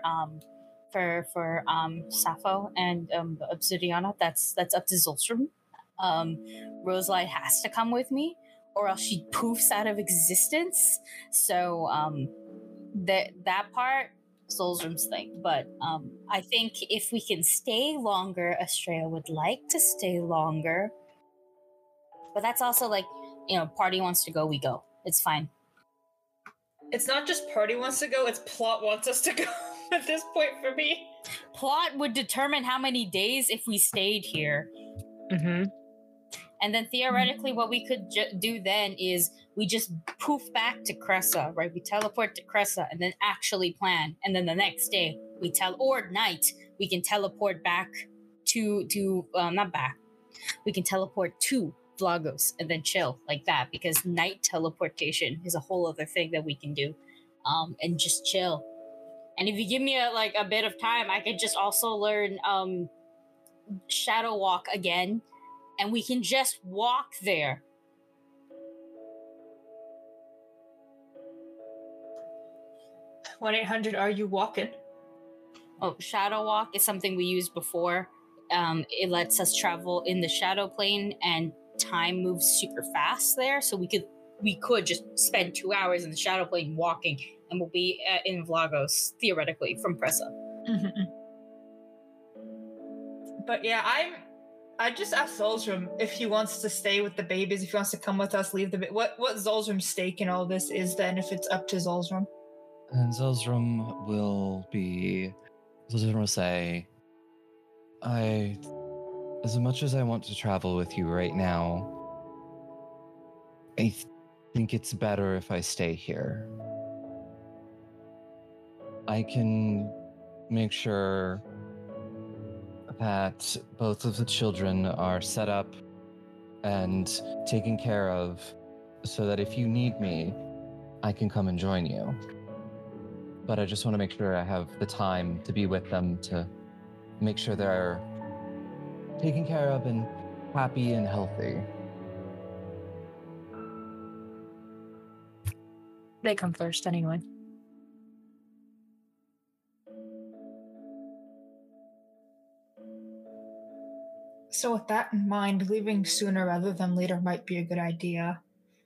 B: Sappho and Obsidiana, that's up to Zolzrum. Roselight has to come with me, or else she poofs out of existence. So that part, Zolzrum's thing. But I think if we can stay longer, Estrella would like to stay longer. But that's also like, party wants to go, we go. It's fine.
G: It's not just party wants to go, it's plot wants us to go at this point for me.
B: Plot would determine how many days if we stayed here. And then theoretically, what we could do then is we just poof back to Cressa, right? We teleport to Cressa and then actually plan. And then the next day, or night, we can teleport back not back. We can teleport to Vlagos and then chill like that, because night teleportation is a whole other thing that we can do, and just chill. And if you give me a bit of time, I could just also learn Shadow Walk again, and we can just walk there.
G: (1-800) Are you walking?
B: Oh, Shadow Walk is something we used before. It lets us travel in the shadow plane, and time moves super fast there. So we could just spend 2 hours in the shadow plane walking, and we'll be in Vlagos theoretically from Cressa.
G: Mm-hmm. But yeah, I just asked Zolzrum if he wants to stay with the babies, if he wants to come with us, leave the what Zolzrum's stake in all this is then, if it's up to Zolzrum.
A: And Zolzrum will say, as much as I want to travel with you right now, I think it's better if I stay here. I can make sure that both of the children are set up and taken care of, so that if you need me, I can come and join you. But I just want to make sure I have the time to be with them, to make sure they're taken care of and happy and healthy.
D: They come first anyway.
G: So with that in mind, leaving sooner rather than later might be a good idea.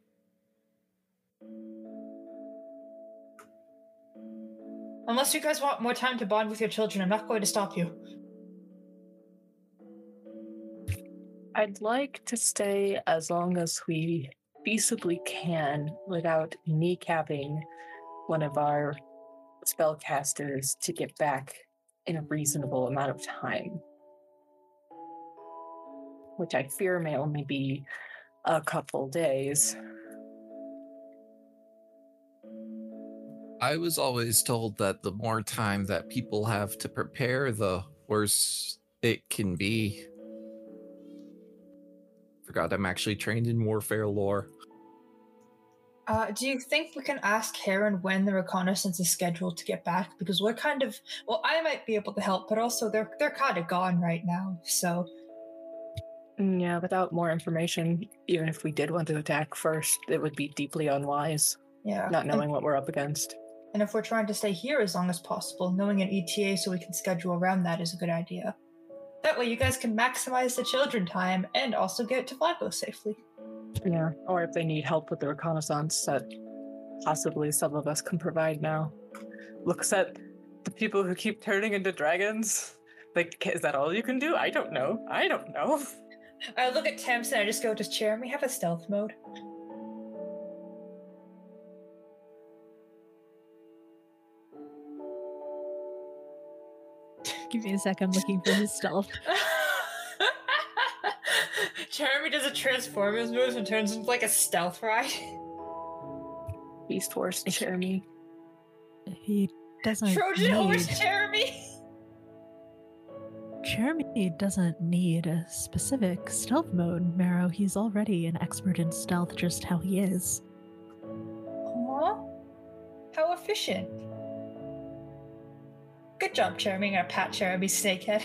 G: Unless you guys want more time to bond with your children, I'm not going to stop you.
D: I'd like to stay as long as we feasibly can without kneecapping one of our spellcasters to get back in a reasonable amount of time. Which I fear may only be a couple days.
E: I was always told that the more time that people have to prepare, the worse it can be. Forgot I'm actually trained in warfare lore.
G: Do you think we can ask Heron when the reconnaissance is scheduled to get back? Because we're kind of... Well, I might be able to help, but also they're kind of gone right now, so...
D: Yeah, without more information, even if we did want to attack first, it would be deeply unwise.
G: Yeah.
D: Not knowing what we're up against.
G: And if we're trying to stay here as long as possible, knowing an ETA so we can schedule around that is a good idea. That way you guys can maximize the children time and also get to Vlagos safely.
D: Yeah, or if they need help with the reconnaissance that possibly some of us can provide now. Looks at the people who keep turning into dragons. Like, is that all you can do? I don't know.
G: I look at Temps and I just go, does Jeremy have a stealth mode?
F: Give me a sec, I'm looking for his stealth.
G: Jeremy does a Transformers move and turns into like a stealth ride.
D: Beast Force Jeremy.
F: He doesn't
G: Trojan horse Jeremy!
F: Jeremy doesn't need a specific stealth mode, Marrow. He's already an expert in stealth just how he is.
G: Aw. How efficient. Good job, Jeremy. I'm gonna pat Jeremy's snake head.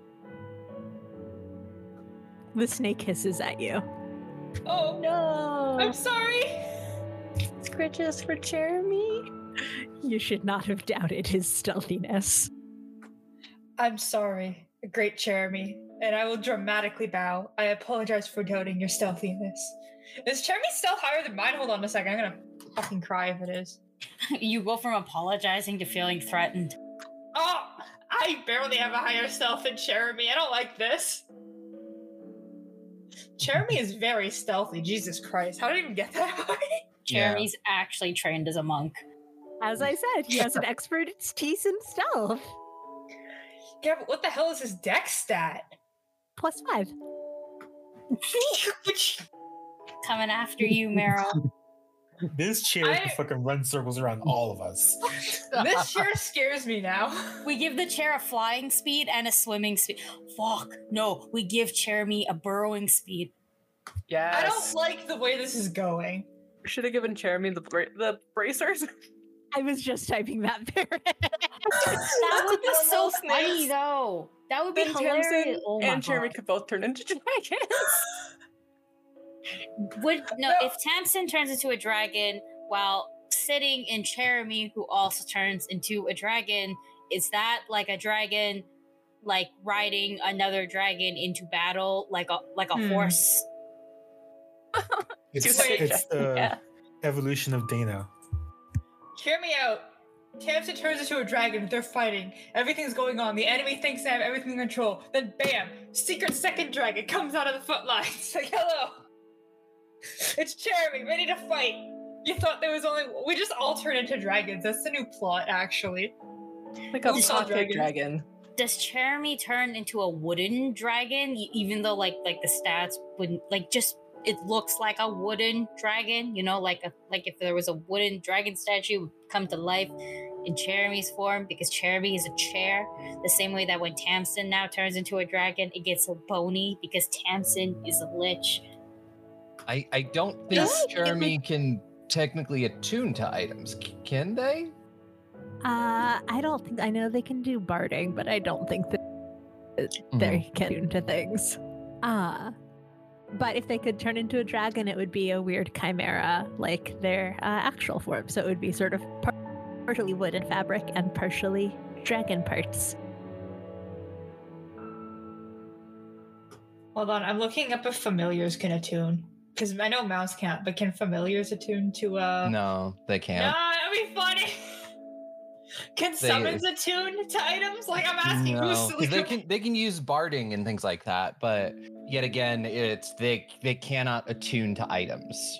F: The snake hisses at you.
G: Oh,
D: No!
G: I'm sorry!
D: Scritches for Jeremy?
F: You should not have doubted his stealthiness.
G: I'm sorry, great Jeremy, and I will dramatically bow. I apologize for doubting your stealthiness. Is Jeremy's stealth higher than mine? Hold on a second, I'm gonna fucking cry if it is.
B: You go from apologizing to feeling threatened.
G: Oh, I barely have a higher stealth than Jeremy. I don't like this. Jeremy is very stealthy. Jesus Christ. How did I even get that high?
B: Jeremy's actually trained as a monk.
F: As I said, he has an expertise in stealth.
G: Yeah, but what the hell is his dex stat?
F: +5.
B: Coming after you, Meryl.
C: This chair can fucking run circles around all of us.
G: This chair scares me now.
B: We give the chair a flying speed and a swimming speed. Fuck. No, we give Jeremy a burrowing speed.
D: Yes.
G: I don't like the way this is going.
D: Should have given Jeremy the bracers.
F: I was just typing that there.
B: That would be so
D: Snakes.
B: funny, though. That would be
D: Then
B: hilarious.
D: Tamsin
B: Oh my
D: and Jeremy
B: God.
D: could both turn into dragons.
B: If Tamsin turns into a dragon while sitting in Jeremy, who also turns into a dragon, is that like a dragon, like riding another dragon into battle, like a horse?
C: It's
D: Wait,
C: the
D: yeah.
C: evolution of Dana.
G: Hear me out. Tamsin turns into a dragon. They're fighting. Everything's going on. The enemy thinks they have everything in control. Then, bam! Secret second dragon comes out of the footlights. It's like, hello. It's Jeremy, ready to fight. You thought there was only... We just all turn into dragons. That's the new plot, actually.
D: Like a
G: Who saw
D: pocket
G: dragons?
D: dragon.
B: Does Jeremy turn into a wooden dragon, even though like the stats wouldn't just it looks like a wooden dragon, you know, like if there was a wooden dragon statue it would come to life in Jeremy's form because Jeremy is a chair. The same way that when Tamsin now turns into a dragon, it gets so bony because Tamsin is a lich.
A: I don't think
B: No,
A: Jeremy can technically attune to items. Can they?
F: I don't think I know they can do barding, but I don't think that they can tune to things. But if they could turn into a dragon, it would be a weird chimera, like their actual form. So it would be sort of partially wood and fabric and partially dragon parts.
G: Hold on, I'm looking up if familiars can attune. Because I know mouse can't, but can familiars attune to
A: No, they can't.
G: No, that'd be funny. Can
A: They-
G: summons attune to items? Like I'm asking
A: No,
G: who's
A: 'cause they can use barding and things like that, but yet again, it's they cannot attune to items.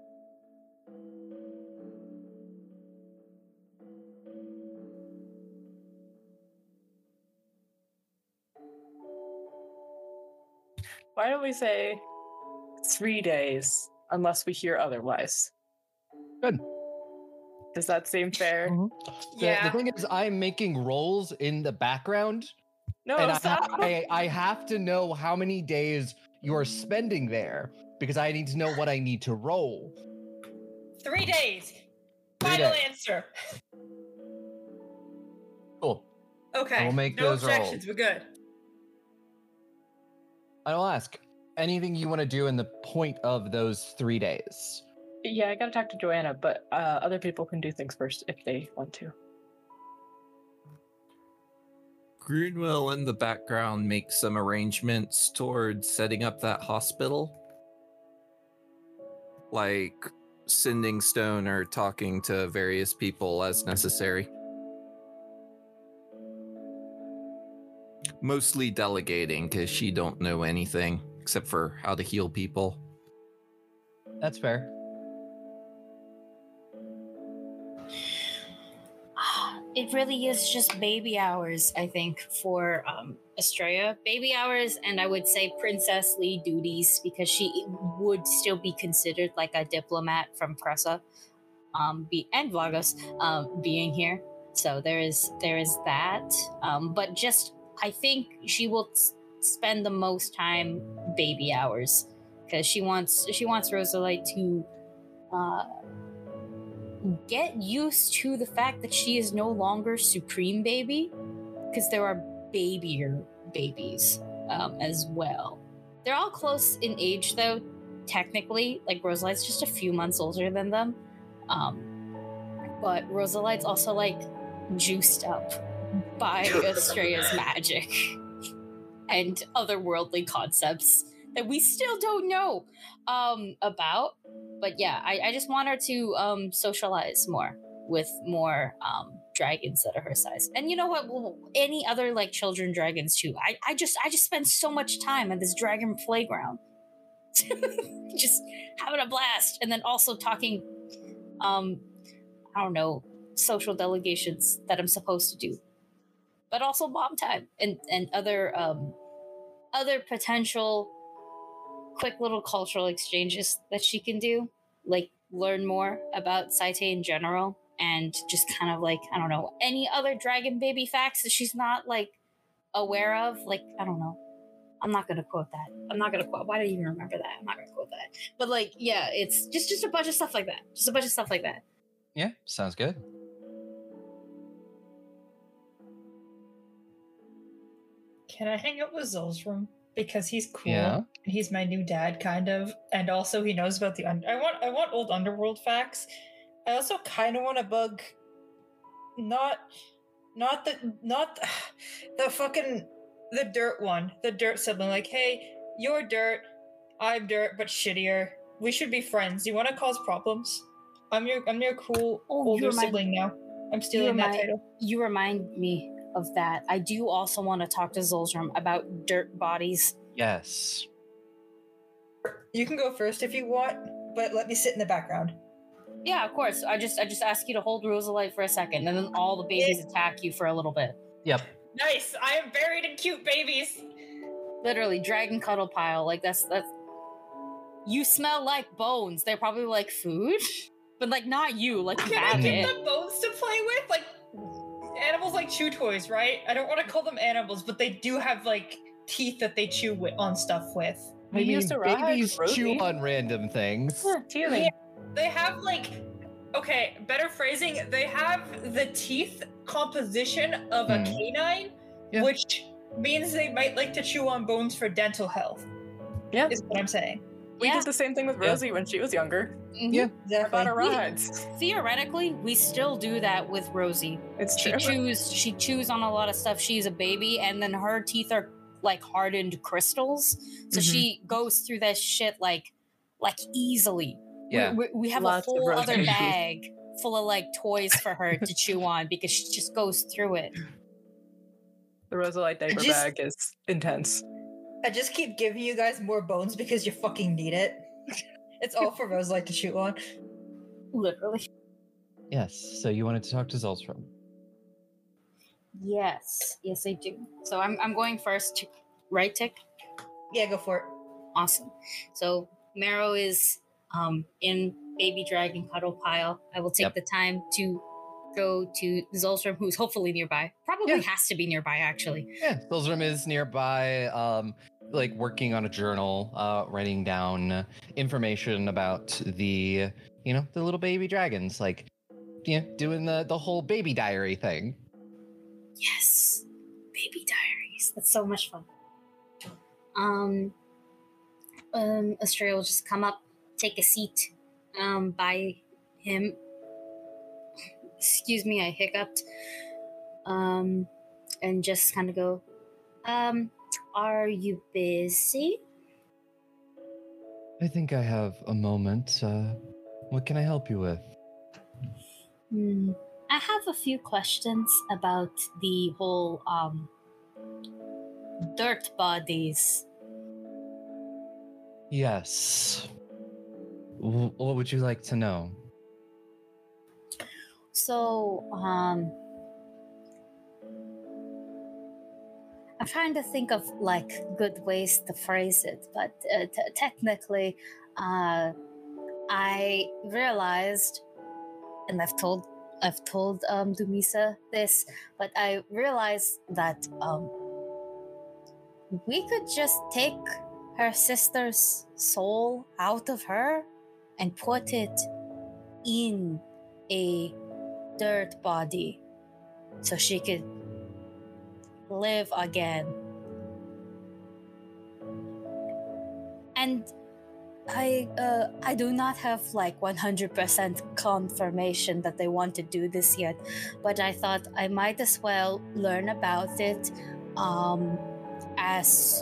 D: Why don't we say 3 days, unless we hear otherwise?
A: Good.
D: Does that seem fair?
A: The thing is, I'm making rolls in the background,
D: No,
A: and
D: stop.
A: I have to know how many days you are spending there because I need to know what I need to roll.
G: 3 days.
A: 3
G: Final
A: days.
G: answer.
A: Cool.
G: Okay.
A: We'll make
G: no
A: those
G: objections.
A: rolls.
G: We're good.
A: I'll ask anything you want to do in the point of those 3 days.
D: Yeah, I gotta talk to Joanna, but other people can do things first if they want to.
E: Grun will, in the background, make some arrangements towards setting up that hospital. Like sending stone or talking to various people as necessary. Mostly delegating, because she don't know anything except for how to heal people.
A: That's fair.
B: It really is just baby hours, I think, for Estrella. Baby hours, and I would say princessly duties, because she would still be considered like a diplomat from Cressa, and Vlagos being here. So there is that. But just, I think she will spend the most time baby hours, because she wants Rosalite to get used to the fact that she is no longer supreme baby, because there are babyier babies as well. They're all close in age, though. Technically, like Rosalite's just a few months older than them, but Rosalite's also like juiced up by Estrella's magic and otherworldly concepts that we still don't know about. But yeah, I just want her to socialize more with more dragons that are her size. And you know what? Well, any other like children dragons too. I just spend so much time at this dragon playground. Just having a blast. And then also talking I don't know, social delegations that I'm supposed to do. But also mom time and other potential quick little cultural exchanges that she can do, like learn more about Saite in general, and just kind of like, I don't know, any other dragon baby facts that she's not like aware of. Like, I don't know. I'm not gonna quote that. I'm not gonna quote. Why do you even remember that? I'm not gonna quote that. But like, yeah, it's just a bunch of stuff like that. Just a bunch of stuff like that.
A: Yeah, sounds good.
G: Can I hang out with Zolzrum? Because he's cool.
A: Yeah.
G: He's my new dad, kind of. And also he knows about the I want old underworld facts. I also kind of want to bug not the fucking the dirt one. The dirt sibling. Like, hey, you're dirt, I'm dirt, but shittier. We should be friends. You want to cause problems? I'm your cool older sibling now. I'm stealing that title.
B: You remind me of that. I do also want to talk to Zolzrum about dirt bodies.
A: Yes.
G: You can go first if you want, but let me sit in the background.
B: Yeah, of course. I just ask you to hold Rosalite for a second, and then all the babies attack you for a little bit.
A: Yep.
G: Nice. I am buried in cute babies.
B: Literally, dragon cuddle pile. Like that's. You smell like bones. They're probably like food, but like not you. Like
G: Can I get them bones to play with? Like animals like chew toys, right? I don't want to call them animals, but they do have like teeth that they chew on stuff with.
A: I mean, babies chew on random things.
D: Yeah,
G: they have like, okay, better phrasing, they have the teeth composition of a canine, which means they might like to chew on bones for dental health.
D: Yeah.
G: Is what I'm saying.
D: We did the same thing with Rosie when she was younger.
B: Mm-hmm.
A: Yeah.
G: Exactly.
D: About her rides.
B: Theoretically, we still do that with Rosie.
D: It's
B: She
D: true.
B: chews on a lot of stuff. She's a baby, and then her teeth are like hardened crystals. So she goes through that shit like easily.
A: Yeah.
B: We have
D: Lots
B: a
D: of
B: whole
D: Rosie.
B: other bag full of like toys for her to chew on because she just goes through it.
D: The Rosalite diaper bag is intense.
G: I just keep giving you guys more bones because you fucking need it. It's all for Rosalite to chew on.
B: Literally.
A: Yes. So you wanted to talk to Zolzrum.
B: Yes, I do. So I'm going first, right, Tick?
G: Yeah, go for it.
B: Awesome. So Marrow is in baby dragon cuddle pile. I will take the time to go to Zolzrum, who's hopefully nearby. Probably has to be nearby, actually.
A: Yeah, Zolzrum is nearby, like working on a journal, writing down information about the little baby dragons, like, doing the whole baby diary thing.
B: Yes, baby diaries. That's so much fun. Astrea will just come up, take a seat, by him. Excuse me, I hiccuped. And just kind of go, are you busy?
A: I think I have a moment. What can I help you with?
B: I have a few questions about the whole, dirt bodies.
A: Yes. What would you like to know?
B: So, I'm trying to think of like good ways to phrase it, but technically, I realized, and I've told Dumisa this, but I realized that we could just take her sister's soul out of her and put it in a dirt body so she could live again. And I do not have like 100% confirmation that they want to do this yet, but I thought I might as well learn about it. As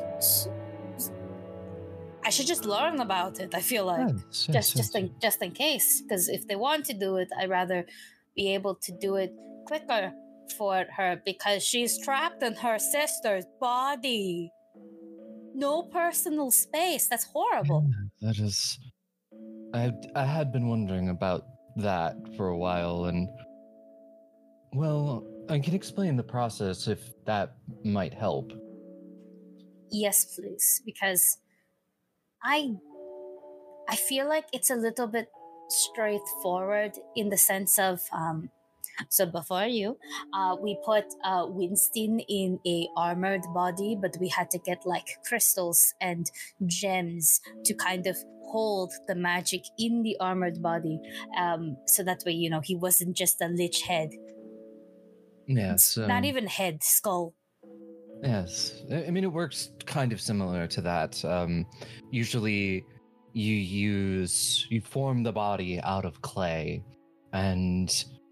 B: I should just learn about it. I feel like just in case, because if they want to do it, I'd rather be able to do it quicker for her because she's trapped in her sister's body. No personal space. That's horrible.
A: Yeah, that is. I had been wondering about that for a while, and well, I can explain the process if that might help.
B: Yes, please, because I feel like it's a little bit straightforward in the sense of so before you, we put Winston in a armored body, but we had to get like crystals and gems to kind of hold the magic in the armored body, so that way he wasn't just a lich head.
A: Yes.
B: Not even head, skull.
A: Yes. I mean, it works kind of similar to that. Usually you form the body out of clay, and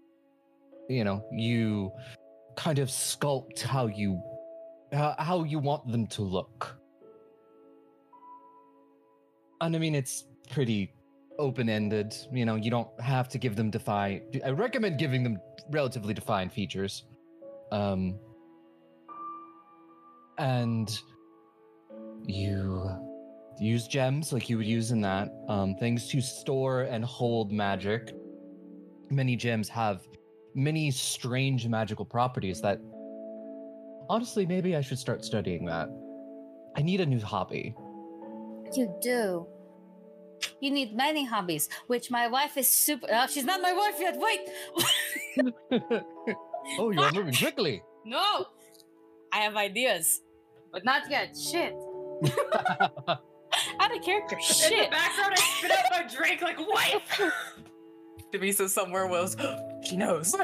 A: you kind of sculpt how you want them to look. And I mean, it's pretty open-ended. You don't have to give them I recommend giving them relatively defined features. And you use gems like you would use in that, things to store and hold magic. Many gems have many strange magical properties that, honestly, maybe I should start studying that. I need a new hobby.
B: You do. You need many hobbies, which my wife is super... Oh, she's not my wife yet, wait!
A: Oh, you're moving quickly.
B: No! I have ideas, but not yet. Shit. Out of character.
G: In
B: Shit.
G: the background, I spit out my drink like, wife!
D: Devisa somewhere was, she knows.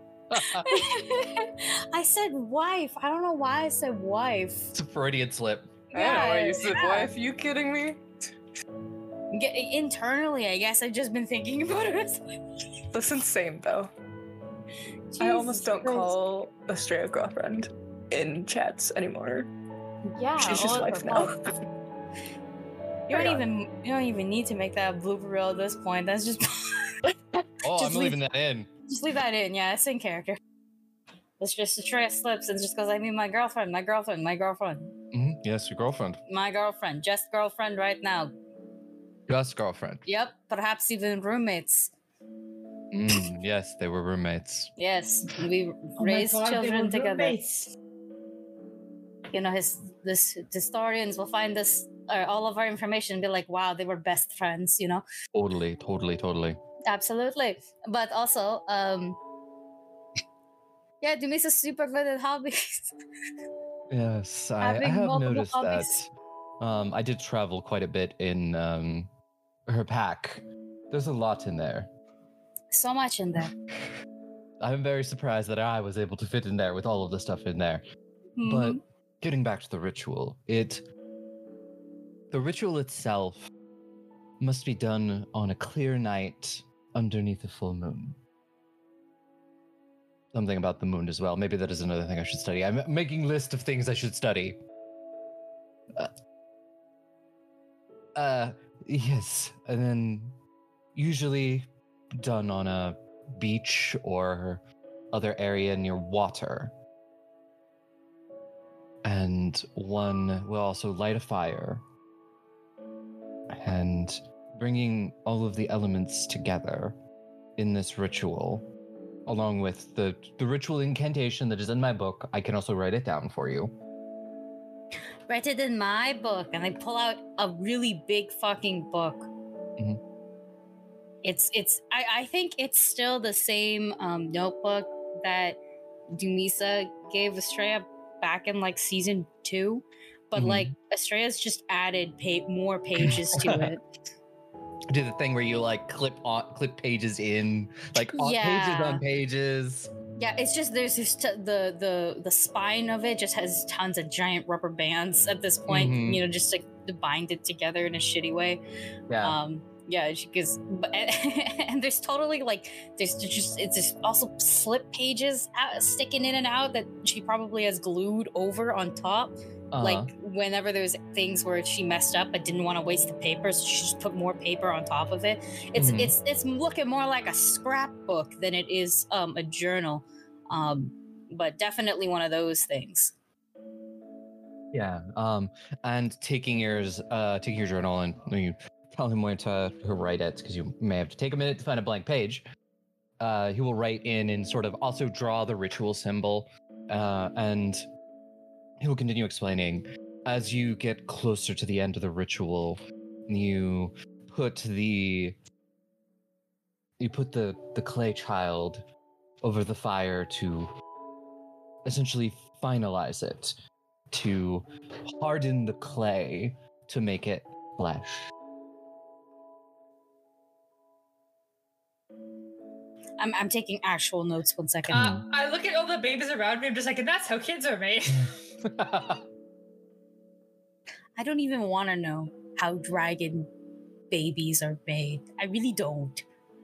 B: I said wife. I don't know why I said wife.
A: It's a Freudian slip.
D: I don't know why you
B: Yeah,
D: said
B: yeah.
D: wife. You kidding me?
B: Internally, I guess I've just been thinking about it.
D: Listen, same though. I almost don't call Estrella girlfriend in chats anymore.
B: Yeah,
D: She's just
B: all
D: wife
B: of
D: now.
B: them. You don't even need to make that a blooper reel at this point. That's just
A: Oh,
B: Just
A: I'm leaving that in.
B: just leave that in. Yeah, it's in character. It's just Estrella slips and just goes, I mean, my girlfriend.
A: Yes, your girlfriend.
B: My girlfriend, just girlfriend right now.
A: Just girlfriend.
B: Yep, perhaps even roommates.
A: Yes, they were roommates.
B: Yes, we
G: Oh my
B: raised
G: God, they
B: children
G: were
B: together.
G: roommates.
B: This historians will find this all of our information and be like, wow, they were best friends.
A: Totally.
B: Absolutely. But also, yeah, Demisa's super good at hobbies.
A: Yes, I
B: Having
A: have
B: multiple
A: noticed
B: hobbies.
A: that. I did travel quite a bit in her pack. There's a lot in there.
B: So much in there.
A: I'm very surprised that I was able to fit in there with all of the stuff in there. But
B: Mhm.
A: getting back to the ritual, the ritual itself must be done on a clear night underneath a full moon. Something about the moon as well. Maybe that is another thing I should study. I'm making a list of things I should study. Yes, and then usually done on a beach or other area near water. And one will also light a fire and bringing all of the elements together in this ritual, along with the ritual incantation that is in my book. I can also write it down for you.
B: Write it in my book, and I pull out a really big fucking book.
A: Mhm.
B: I think it's still the same notebook that Dumisa gave Estrella back in like season 2, but
A: Mhm.
B: like Estrella's just added more pages to it.
A: Do the thing where you like clip pages in, like pages
B: Yeah.
A: on pages.
B: Yeah, it's just there's just the spine of it just has tons of giant rubber bands at this point,
A: Mhm.
B: just to bind it together in a shitty way.
A: Yeah.
B: Yeah, because and there's totally like it's just also slip pages sticking in and out that she probably has glued over on top. Like whenever there's things where she messed up but didn't want to waste the paper, so she just put more paper on top of it. It's
A: Mhm.
B: it's looking more like a scrapbook than it is a journal, but definitely one of those things.
A: Yeah. And taking your journal and you tell him where to write it, because you may have to take a minute to find a blank page. He will write in and sort of also draw the ritual symbol, and he will continue explaining. As you get closer to the end of the ritual, you put the clay child over the fire to essentially finalize it, to harden the clay to make it flesh.
B: I'm taking actual notes. 1 second.
G: I look at all the babies around me. I'm just like, and that's how kids are made.
B: I don't even want to know how dragon babies are made. I really don't.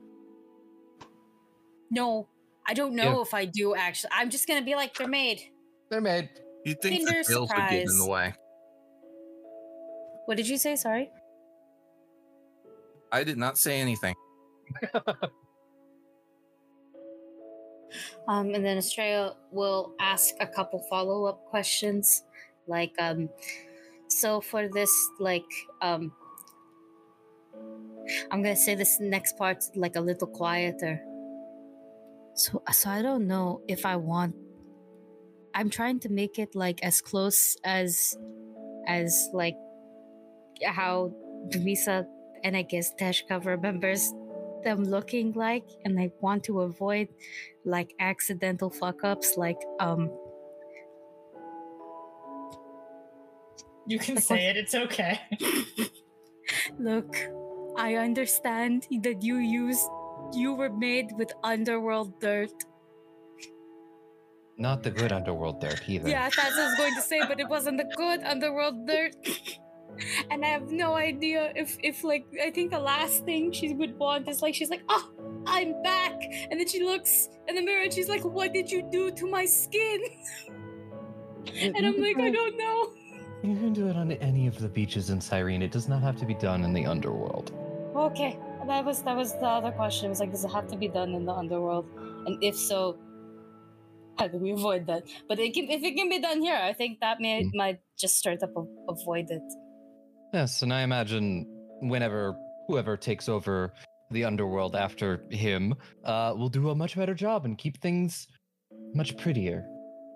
B: No, I don't know if I do actually. I'm just gonna be like, they're made.
A: They're made.
E: You'd think the
B: Kinder
E: girls would get in the
B: surprise.
E: way.
B: What did you say? Sorry.
E: I did not say anything.
B: And then Estrella will ask a couple follow-up questions, like, so for this, like, I'm gonna say this next part like a little quieter. So I don't know if I want. I'm trying to make it like as close as like how Dumisa and I guess Teshka remembers them looking like, and I want to avoid like accidental fuck ups, like
G: You can say it. It's okay.
B: look, I understand that you were made with underworld dirt.
A: Not the good underworld dirt either.
B: Yeah, that's what I was going to say, but it wasn't the good underworld dirt. And I have no idea if like, I think the last thing she would want is like, she's like, oh, I'm back. And then she looks in the mirror and she's like, what did you do to my skin? And I'm like, I don't know.
A: You can do it on any of the beaches in Cyrene. It does not have to be done in the underworld.
B: Okay, that was the other question. It was like, does it have to be done in the underworld? And if so, how do we avoid that? But if it can be done here, I think that might just straight up avoid it.
A: Yes, and I imagine whoever takes over the underworld after him will do a much better job and keep things much prettier.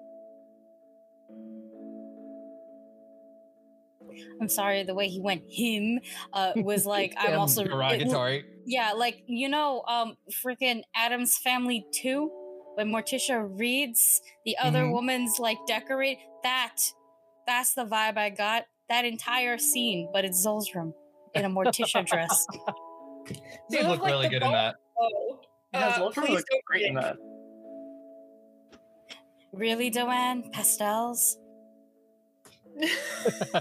B: I'm sorry, the way he went him was like, I'm also
A: derogatory.
B: Yeah, like, freaking Addams Family 2, when Morticia reads the other woman's like decorate, that's the vibe I got. That entire scene, but it's Zolzrum in a Morticia dress.
A: They look
G: like
A: really good in that.
H: Zolfram looks great in that.
B: Really, Joanne? Pastels?
G: What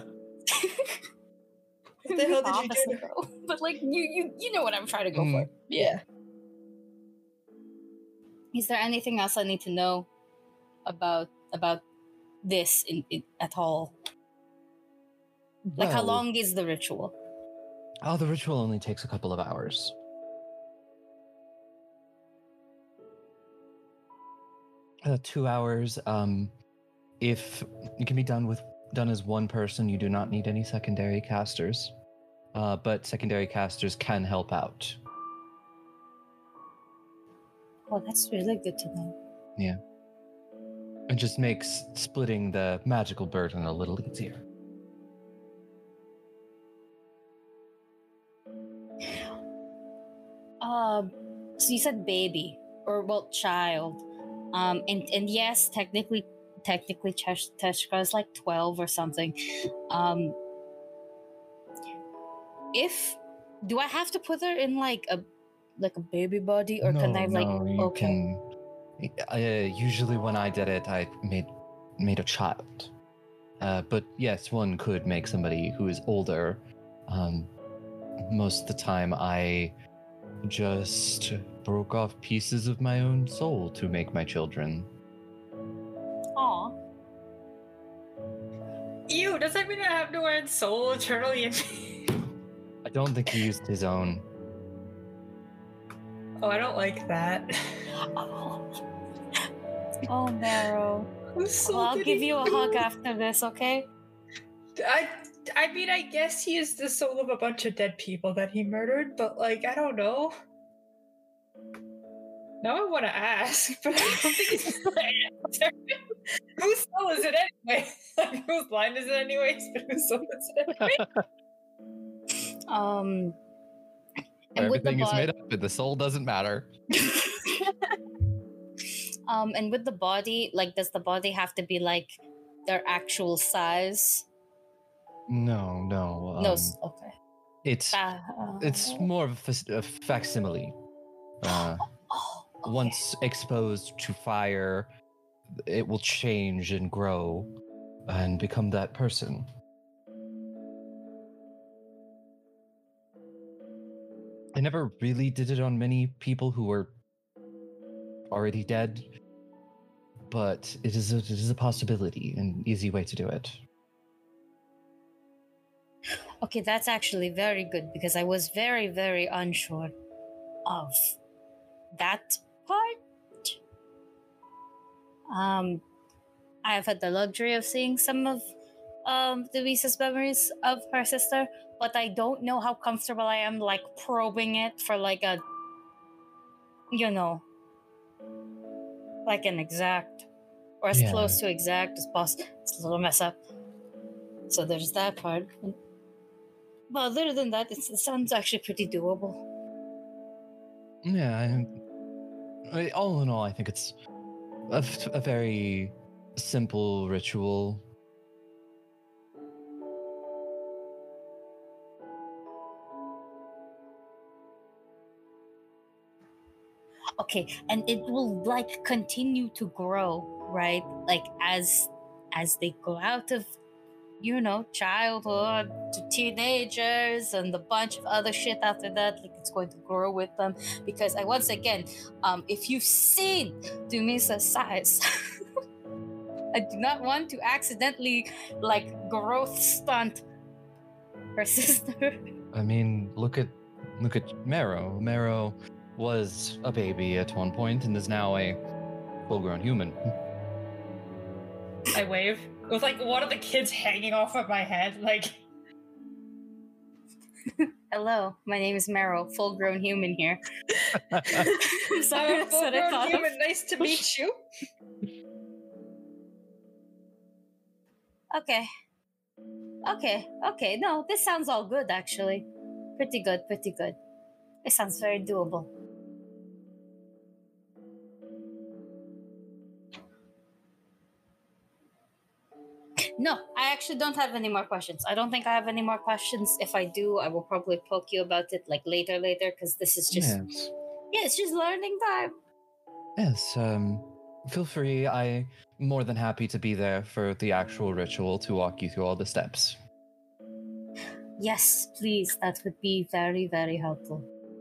G: the hell did you do?
B: But like, you know what I'm trying to go for.
G: Yeah.
B: Is there anything else I need to know about this at all? Like, how long is the ritual?
A: Oh, the ritual only takes a couple of hours. 2 hours. If it can be done as one person, you do not need any secondary casters. But secondary casters can help out.
B: Oh, that's really good to know.
A: Yeah. It just makes splitting the magical burden a little easier.
B: So you said baby, or well, child. And yes, technically Teshka is like 12 or something. Do I have to put her in like a baby body, or can I like?
A: You can. Usually, when I did it, I made a child. But yes, one could make somebody who is older. Most of the time, I just broke off pieces of my own soul to make my children.
B: Aw.
G: Ew, does that mean I have to wear soul eternally in me?
A: I don't think he used his own.
G: Oh, I don't like that.
B: Oh, Marrow.
G: I'm so
B: Well, I'll give you a hug after this, okay?
G: I mean, I guess he is the soul of a bunch of dead people that he murdered, but like, I don't know. Now I want to ask, but I don't think it's the answer. Whose soul is it anyway? Like, whose line is it anyways? But whose soul is it anyway?
B: Um, and with the
A: Everything is
B: body,
A: made up, and the soul doesn't matter.
B: and with the body, like, does the body have to be like their actual size?
A: No.
B: No. Okay.
A: It's more of a facsimile.
B: Okay.
A: Once exposed to fire, it will change and grow and become that person. I never really did it on many people who were already dead, but it is a possibility, an easy way to do it.
B: Okay, that's actually very good because I was very, very unsure of that part. I've had the luxury of seeing some of Luisa's memories of her sister, but I don't know how comfortable I am like probing it for like a, you know, like an exact or as close to exact as possible. It's a little mess up. So there's that part. But other than that, it sounds actually pretty doable.
A: Yeah, all in all, I think it's a very simple ritual.
B: Okay, and it will like continue to grow, right? Like as they go out of, you know, childhood to teenagers and a bunch of other shit after that, like it's going to grow with them. Because once again, if you've seen Dumisa's size, I do not want to accidentally like growth stunt her sister.
A: I mean, look at Mero. Mero was a baby at one point and is now a full-grown human.
G: I wave with like one of the kids hanging off of my head, like.
B: Hello, my name is Meryl, full-grown human here. I'm sorry,
G: I'm a
B: that's what I
G: full-grown
B: thought
G: human.
B: of.
G: Nice to meet you.
B: Okay. No, this sounds all good, actually. Pretty good. It sounds very doable. No, I actually don't have any more questions. I don't think I have any more questions. If I do, I will probably poke you about it like later, because this is just it's just learning time.
A: Yes, feel free. I'm more than happy to be there for the actual ritual to walk you through all the steps.
B: Yes, please. That would be very, very helpful.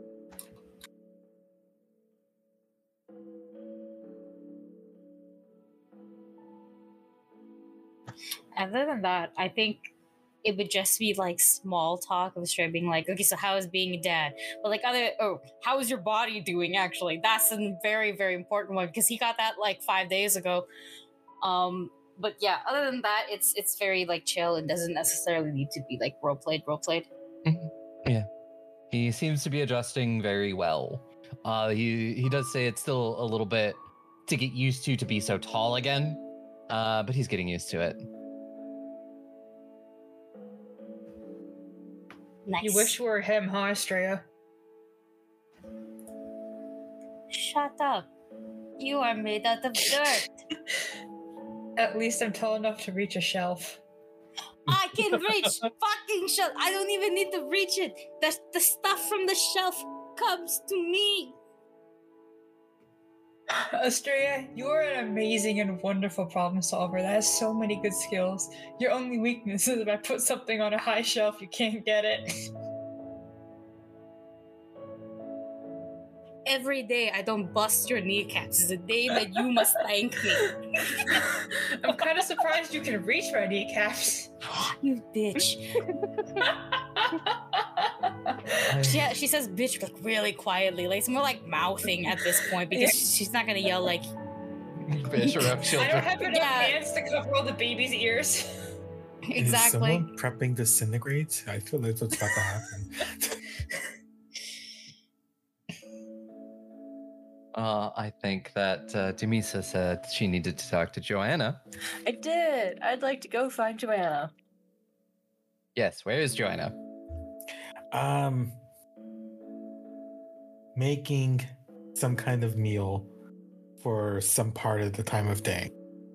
B: Other than that, I think it would just be like small talk of straight being like, okay, so how is being a dad? But like how is your body doing actually? That's a very, very important one because he got that like 5 days ago. But yeah, other than that, it's very like chill and doesn't necessarily need to be like role played.
A: Mm-hmm. Yeah. He seems to be adjusting very well. He does say it's still a little bit to get used to be so tall again. But he's getting used to it.
B: Nice.
G: You wish you were him, huh, Estrella?
B: Shut up. You are made out of dirt.
G: At least I'm tall enough to reach a shelf.
B: I can reach fucking shelf. I don't even need to reach it. The stuff from the shelf comes to me.
G: Estrella, you are an amazing and wonderful problem solver that has so many good skills. Your only weakness is if I put something on a high shelf, you can't get it.
B: Every day I don't bust your kneecaps is a day that you must thank me.
G: I'm kind of surprised you can reach my kneecaps.
B: You bitch. She says bitch like really quietly. Like it's more like mouthing at this point because she's not gonna yell like
A: bitch around children.
G: I don't have enough hands to cover all the baby's ears.
B: Exactly.
C: Is someone prepping disintegrate? I feel like that's about to happen.
A: I think that Dumisa said she needed to talk to Joanna.
H: I did. I'd like to go find Joanna.
A: Yes, where is Joanna?
C: Making some kind of meal for some part of the time of day.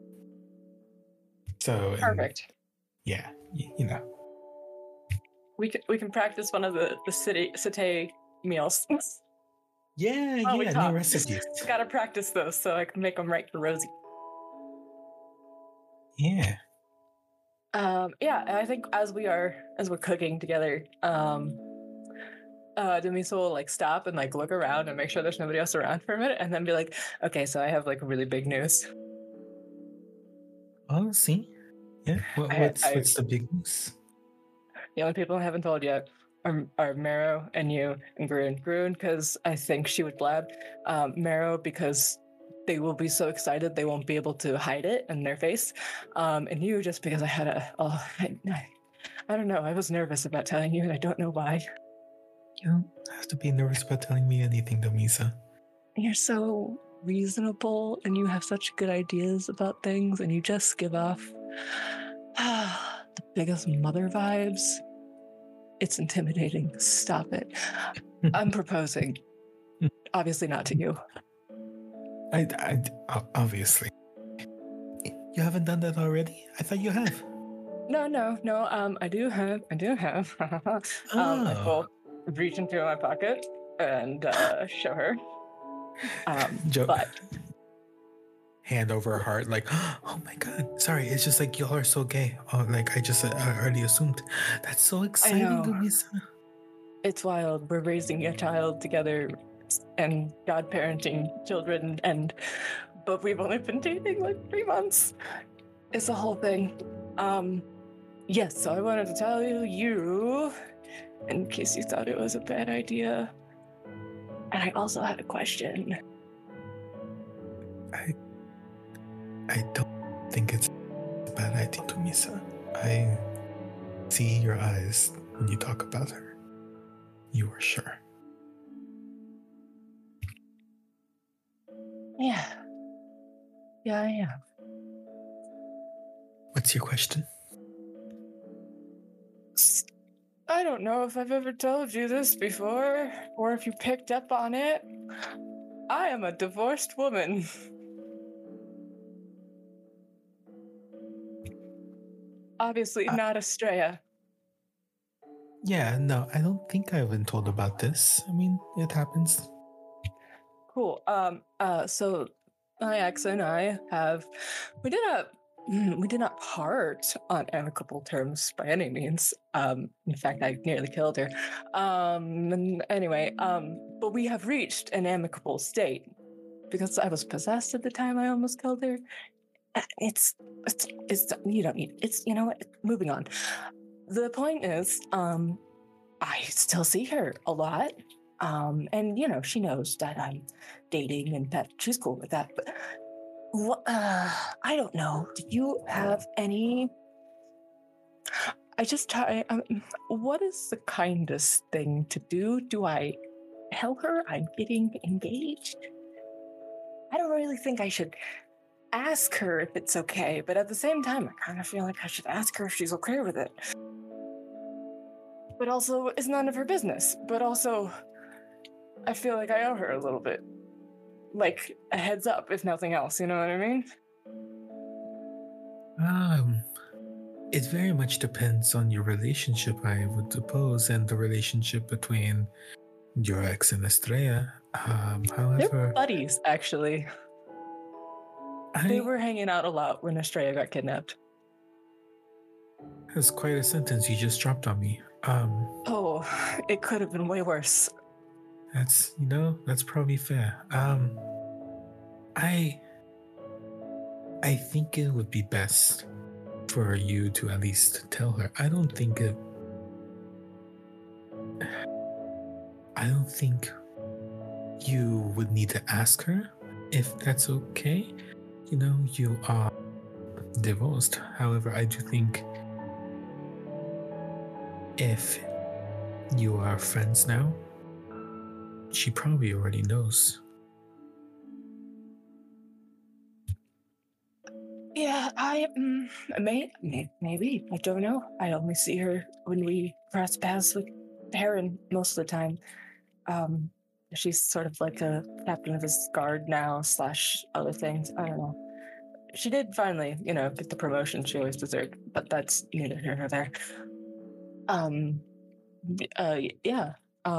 C: So
H: Perfect.
C: Yeah, you know.
H: We can practice one of the city meals.
C: Yeah,
H: Oh, we
C: new
H: talk.
C: recipes.
H: Gotta practice those so I can make them right for Rosie.
C: Yeah.
H: Yeah, I think as we're cooking together, Denise will like stop and like look around and make sure there's nobody else around for a minute, and then be like, "Okay, so I have like really big news."
C: Oh, see, yeah. What's the big news?
H: The only people I haven't told yet are Marrow and you and Grun. Grun, because I think she would blab. Marrow, because they will be so excited they won't be able to hide it in their face. And you, just because I had I don't know. I was nervous about telling you, and I don't know why.
C: You don't have to be nervous about telling me anything, Domisa.
H: You're so reasonable, and you have such good ideas about things, and you just give off the biggest mother vibes. It's intimidating. Stop it. I'm proposing. Obviously not to you.
C: I obviously. You haven't done that already? I thought you have.
H: No. I do have. I will reach into my pocket and show her. But
C: hand over her heart, like, oh my god, sorry, it's just like y'all are so gay. Oh, like I just already assumed. That's so exciting to me.
H: It's wild. We're raising a child together and godparenting children, but we've only been dating like 3 months. It's a whole thing. Yes, so I wanted to tell you, in case you thought it was a bad idea. And I also had a question.
C: I don't think it's a bad idea, Tomisa. I see your eyes when you talk about her. You are sure.
H: Yeah, I am.
C: What's your question?
H: I don't know if I've ever told you this before, or if you picked up on it. I am a divorced woman. Obviously not Estrella.
C: Yeah, no, I don't think I've been told about this. I mean, it happens.
H: Cool. So my ex and I we did not part on amicable terms by any means. In fact, I nearly killed her. But we have reached an amicable state because I was possessed at the time I almost killed her. It's you don't need it's you know what, moving on. The point is, I still see her a lot. And she knows that I'm dating and that she's cool with that, but I don't know. Do you have any? What is the kindest thing to do? Do I tell her I'm getting engaged? I don't really think I should ask her if it's okay, but at the same time, I kind of feel like I should ask her if she's okay with it. But also, it's none of her business. But also, I feel like I owe her a little bit. Like a heads up, if nothing else, you know what I mean?
C: It very much depends on your relationship, I would suppose, and the relationship between your ex and Estrella. However,
H: they're buddies, actually. They were hanging out a lot when Estrella got kidnapped.
C: That's quite a sentence you just dropped on me.
H: Oh, it could have been way worse.
C: That's probably fair. I think it would be best for you to at least tell her. I don't think you would need to ask her if that's okay. You are divorced. However, I do think if you are friends now, she probably already knows.
H: Yeah, maybe. I don't know. I only see her when we cross paths with Heron most of the time. She's sort of like a captain of his guard now / other things. I don't know. She did finally, get the promotion she always deserved, but that's neither here nor there. Yeah.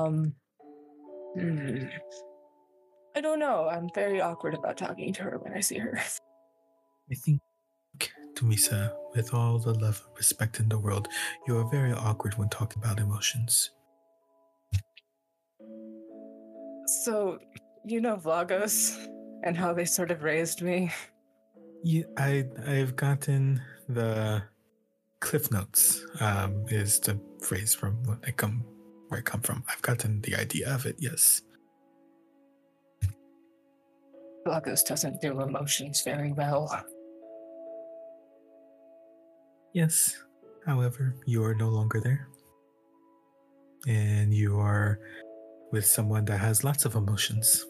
H: I don't know. I'm very awkward about talking to her when I see her.
C: I think, Dumisa, with all the love and respect in the world, you are very awkward when talking about emotions.
H: So, Vlogos and how they sort of raised me.
C: Yeah, I've gotten the Cliff Notes. Is the phrase from where I come from. I've gotten the idea of it. Yes.
H: Vlogos doesn't do emotions very well.
C: Yes. However, you are no longer there, and you are with someone that has lots of emotions.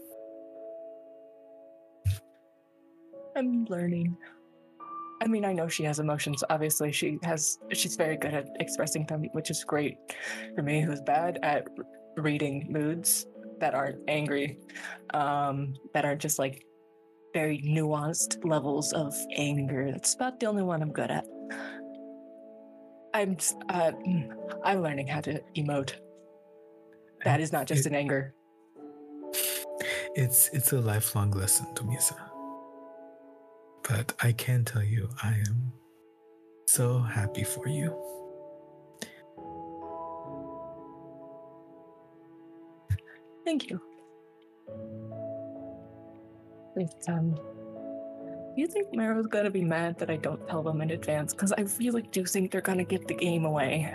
H: I'm learning. I mean, I know she has emotions. Obviously, she's very good at expressing them, which is great for me, who's bad at reading moods that aren't angry, that are just like very nuanced levels of anger. That's about the only one I'm good at. I'm learning how to emote. That is not just an anger.
C: It's a lifelong lesson, Dumisa. But I can tell you, I am so happy for you.
H: Thank you. Do you think Mero's gonna be mad that I don't tell them in advance? Because I really do think they're gonna give the game away.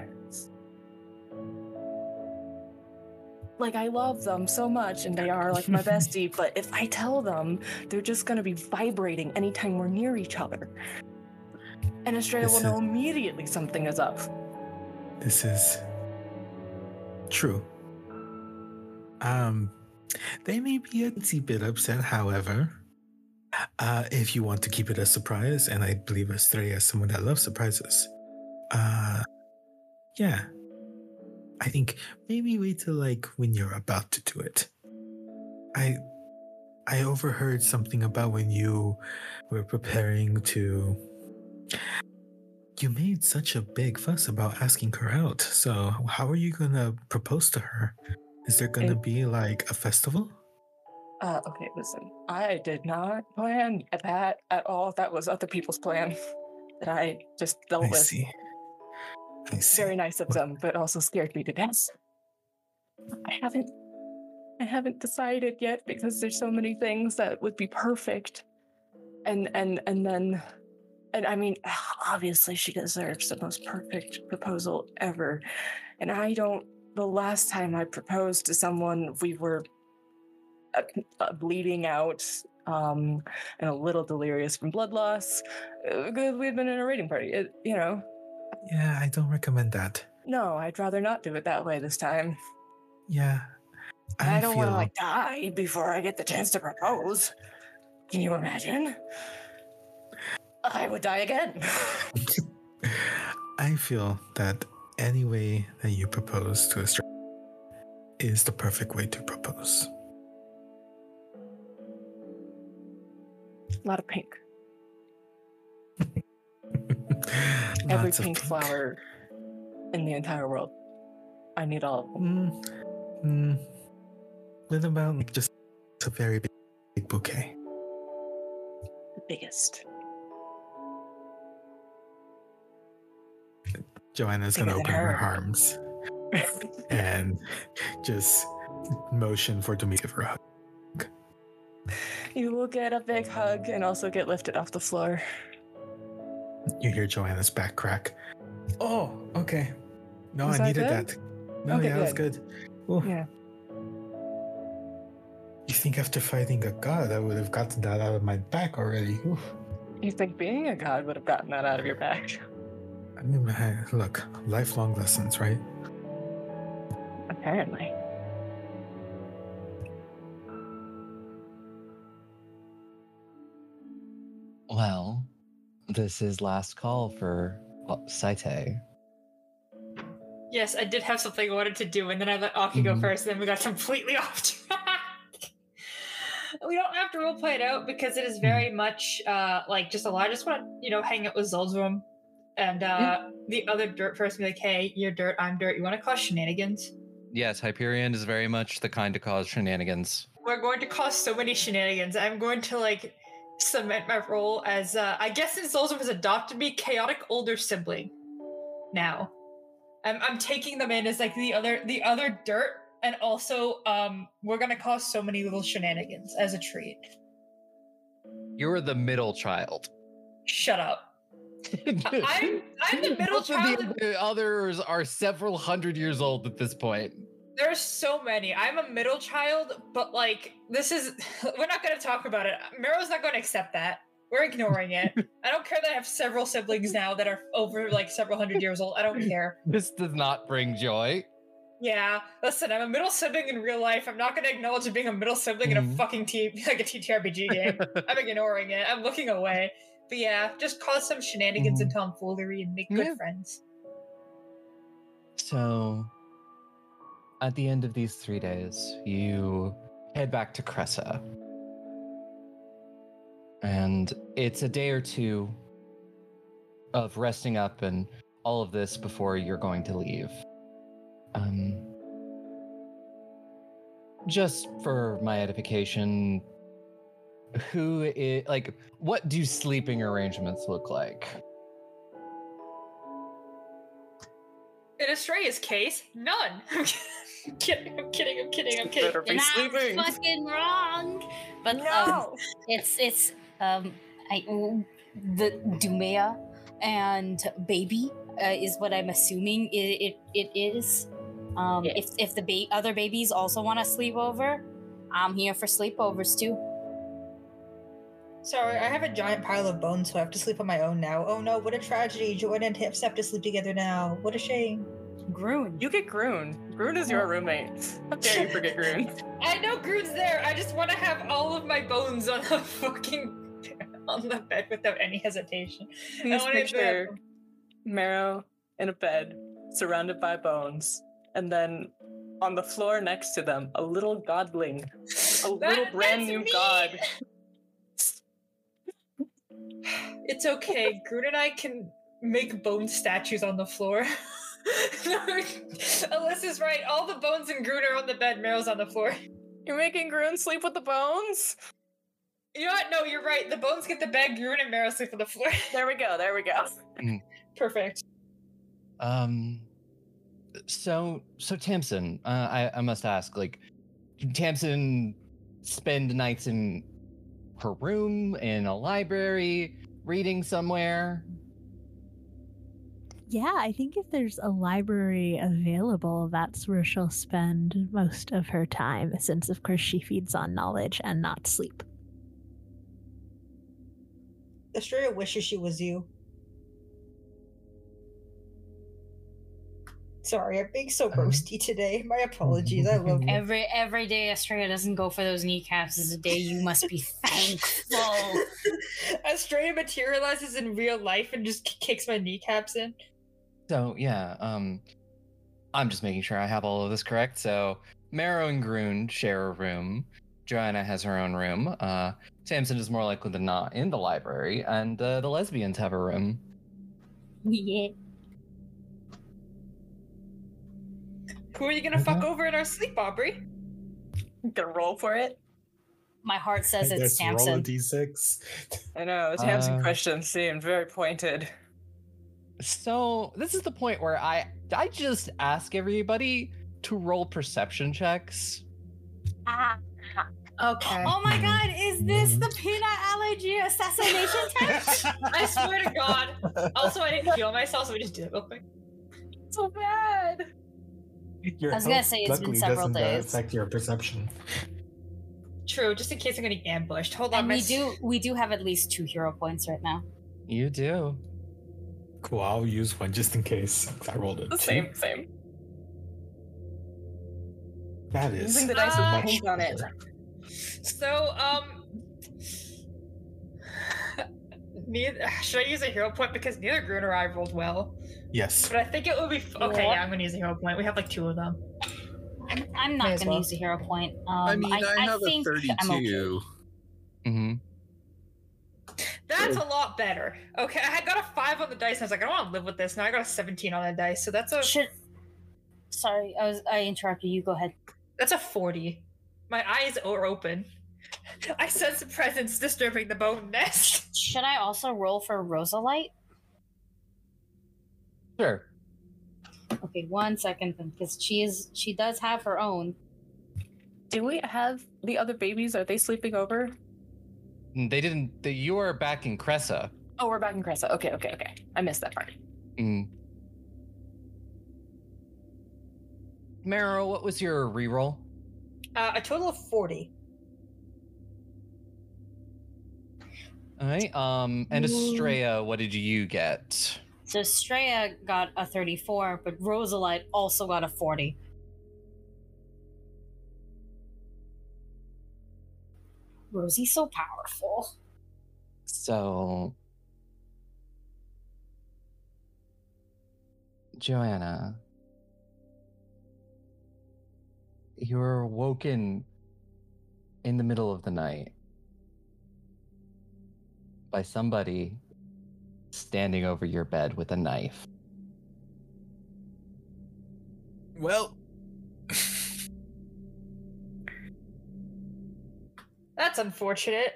H: Like, I love them so much, and they are like my bestie, but if I tell them, they're just gonna be vibrating anytime we're near each other. And Estrella will know immediately something is up.
C: This is true. They may be a teensy bit upset, however. If you want to keep it a surprise, and I believe Estrella is someone that loves surprises. Yeah. I think maybe wait till when you're about to do it. I overheard something about when you were preparing to. You made such a big fuss about asking her out. So how are you gonna propose to her? Is there gonna be a festival?
H: Okay, listen. I did not plan that at all. That was other people's plan that I just dealt with.
C: I see.
H: Very nice of them, but also scared me to death. I haven't decided yet because there's so many things that would be perfect. And I mean, obviously she deserves the most perfect proposal ever. And the last time I proposed to someone, we were bleeding out and a little delirious from blood loss because we had been in a raiding party,
C: Yeah, I don't recommend that.
H: No, I'd rather not do it that way this time.
C: Yeah.
H: I don't want to die before I get the chance to propose. Can you imagine? I would die again.
C: I feel that any way that you propose to a stranger is the perfect way to propose.
H: A lot of pink. Every pink flower in the entire world. I need all of them.
C: What about just a very big bouquet?
H: The biggest.
C: Joanna's going to open her arms and just motion for Dumisa to give her a hug.
H: You will get a big hug and also get lifted off the floor.
C: You hear Joanna's back crack. Oh, okay. No,
H: Was
C: I
H: that
C: needed
H: good?
C: that. No,
H: Okay,
C: yeah, that was good. Ooh.
H: Yeah.
C: You think after fighting a god, I would have gotten that out of my back already? Oof.
H: You think being a god would have gotten that out of your back?
C: I mean, look, lifelong lessons, right?
H: Apparently.
A: Well, this is last call for Saite.
G: Yes, I did have something I wanted to do, and then I let Aki go first, and then we got completely off track. We don't have to roleplay it out because it is very much like just a lot. I just want to, hang out with Zulzrum and the other dirt person be like, hey, you're dirt, I'm dirt. You want to cause shenanigans?
A: Yes, Hyperion is very much the kind to cause shenanigans.
G: We're going to cause so many shenanigans. I'm going to cement my role as I guess since Zulzrum has adopted me, chaotic older sibling. Now, I'm taking them in as the other dirt, and also we're gonna cause so many little shenanigans as a treat.
A: You're the middle child.
G: Shut up. I'm the middle
A: Both
G: child.
A: of the others are several hundred years old at this point.
G: There's so many. I'm a middle child, but this is we're not gonna talk about it. Mero's not gonna accept that. We're ignoring it. I don't care that I have several siblings now that are over several hundred years old. I don't care.
A: This does not bring joy.
G: Yeah, listen, I'm a middle sibling in real life. I'm not going to acknowledge being a middle sibling in a fucking a TTRPG game. I'm ignoring it. I'm looking away. But yeah, just cause some shenanigans and tomfoolery and make good friends.
A: So, at the end of these 3 days, you head back to Cressa. And it's a day or two of resting up and all of this before you're going to leave. Just for my edification, what do sleeping arrangements look like?
G: In Estrella's case, none. I'm kidding.
B: You're not fucking wrong. But
H: No.
B: It's the Dumea and baby is what I'm assuming it is. If the other babies also want to sleep over, I'm here for sleepovers too.
G: Sorry, I have a giant pile of bones, so I have to sleep on my own now. Oh no, what a tragedy. Joanne and Tips have to sleep together now. What a shame.
B: Groon.
H: You get Groon. Groon is your roommate. How dare you forget Groon?
G: I know Groon's there. I just want to have all of my bones on the on the bed without any hesitation.
H: Please picture Mero in a bed, surrounded by bones, and then on the floor next to them, a little godling, little brand new god.
G: It's okay. Groon and I can make bone statues on the floor. Alyssa's right. All the bones in Groon are on the bed. Mero's on the floor.
H: You're making Groon sleep with the bones?
G: You know what? No, you're right. The bones get the bed. Groon and Mero sleep on the floor.
H: There we go.
G: Perfect.
A: So Tamsin, I must ask, did Tamsin spend nights in her room, in a library, reading somewhere?
F: Yeah, I think if there's a library available, that's where she'll spend most of her time, since of course she feeds on knowledge and not sleep.
G: Estrella wishes she was you. Sorry, I'm being so roasty today. My apologies. I love you.
B: Every day Estrella doesn't go for those kneecaps is a day you must be thankful.
G: Estrella materializes in real life and just kicks my kneecaps in.
A: So yeah, I'm just making sure I have all of this correct. So Mero and Groon share a room. Joanna has her own room. Tamsin is more likely than not in the library, and the lesbians have a room.
B: Yeah.
G: Who are you gonna fuck over in our sleep, Aubrey?
H: Gonna roll for it?
B: My heart says it's
C: Roll a
B: Tamsin.
C: d6.
H: I know, the Tamsin question seemed very pointed.
A: So this is the point where I just ask everybody to roll perception checks.
G: Okay.
B: Oh my god, is this the peanut allergy assassination test?
G: I swear to God. Also, I didn't heal myself, so we just did it real quick.
H: So bad.
C: Your
B: I was gonna
C: health
B: say it's been
C: luckily
B: several
C: doesn't,
B: days.
C: affect your perception.
G: True, just in case I'm getting ambushed. Hold on,
B: And we do have at least 2 hero points right now.
A: You do.
C: Cool, I'll use one just in case. I rolled it.
H: Same.
C: That is
H: Using the dice with
G: Uh,
H: paint on it.
G: So, should I use a hero point because neither Groon or I rolled well?
C: Yes.
G: But I think it would be okay.
B: Yeah.
G: Yeah, I'm gonna use a hero point. We have like 2 of them.
B: I'm
G: May
B: not
G: as
B: going to
G: well.
B: use a hero point.
E: I mean, I have a
B: think
E: 32.
B: I'm okay.
A: Mm-hmm.
G: That's a lot better. Okay, I got a 5 on the dice. And I was like, I don't want to live with this. Now I got a 17 on the dice. So that's a
B: Sorry, I interrupted you. Go ahead.
G: that's a 40. My eyes are open. I sense a presence disturbing the bone nest.
B: Should I also roll for Rosalite?
A: Sure.
B: Okay, 1 second, because she does have her own.
H: Do we have the other babies? Are they sleeping over?
A: They didn't. You are back in Cressa.
H: Oh, we're back in Cressa. Okay. I missed that part.
A: Mm. Mero, what was your reroll?
G: A total of 40.
A: All right. And Estrella, what did you get?
B: So Estrella got a 34, but Rosalite also got a 40. Rosie's so powerful.
A: So, Joanna, you were woken in the middle of the night by somebody standing over your bed with a knife.
E: Well,
G: That's unfortunate.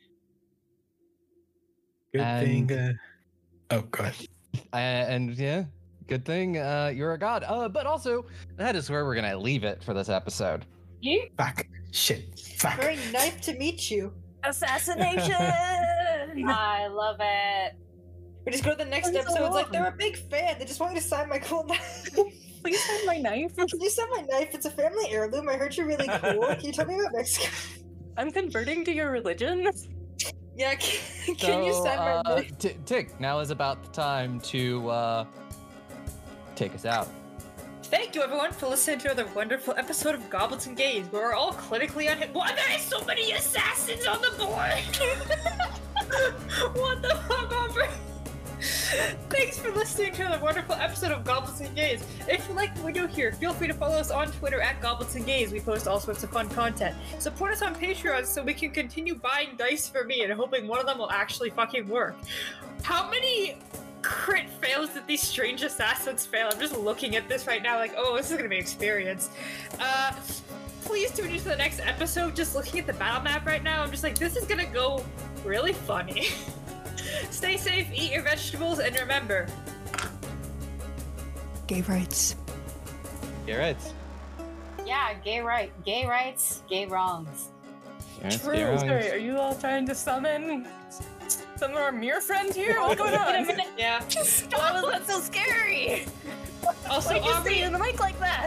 C: Good
A: And-
C: thing. Oh god.
A: And yeah, good thing you're a god. But also, that is where we're going to leave it for this episode.
B: You?
C: Fuck. Shit. Fuck.
G: Very nice to meet you.
H: Assassination!
B: I love it.
G: We just go to the next
H: That's so
G: episode. It's like
H: awesome.
G: they're a big fan. They just want me to sign my cool knife.
H: Please sign my knife.
G: Can you sign my knife? It's a family heirloom. I heard you're really cool. Can you tell me about Mexico?
H: I'm converting to your religion.
G: Yeah, can you sign my knife?
A: Tick, now is about the time to take us out.
G: Thank you, everyone, for listening to another wonderful episode of Goblins and Gays, where we're all clinically unhit. Why there are so many assassins on the board? What the fuck, Aubrey? Thanks for listening to another wonderful episode of Goblins and Gays. If you like what we do here, feel free to follow us on Twitter at Goblins and Gays. We post all sorts of fun content. Support us on Patreon so we can continue buying dice for me and hoping one of them will actually fucking work. How many crit fails did these strange assassins fail? I'm just looking at this right now like, oh, this is gonna be experience. Please tune into the next episode. Just looking at the battle map right now, I'm just like, this is gonna go really funny. Stay safe, eat your vegetables, and remember,
H: Gay rights.
A: You're right.
B: Yeah, gay rights, gay wrongs.
H: True. Sorry, are you all trying to summon our mere friend here? What's going on?
G: yeah.
H: Why was that so scary?
G: Also,
H: Why'd you say
G: Aubrey,
H: in the mic like that?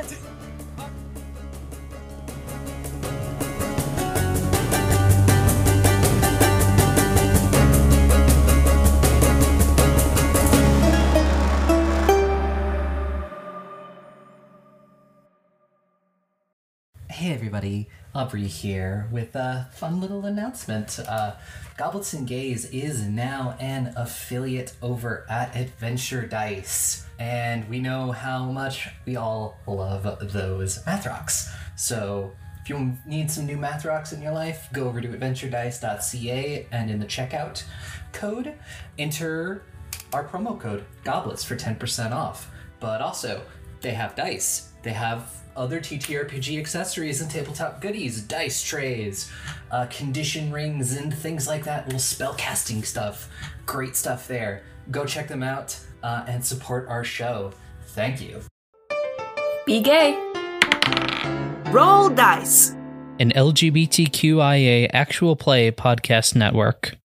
A: Hey everybody, Aubrey here with a fun little announcement. Goblets and Gays is now an affiliate over at Adventure Dice, and we know how much we all love those math rocks. So if you need some new math rocks in your life, go over to adventuredice.ca and in the checkout code, enter our promo code GOBLETS for 10% off. But also, they have dice. They have other TTRPG accessories and tabletop goodies, dice trays, condition rings, and things like that, little spell casting stuff. Great stuff there. Go check them out and support our show. Thank you.
I: Be gay. Roll dice.
J: An LGBTQIA actual play podcast network.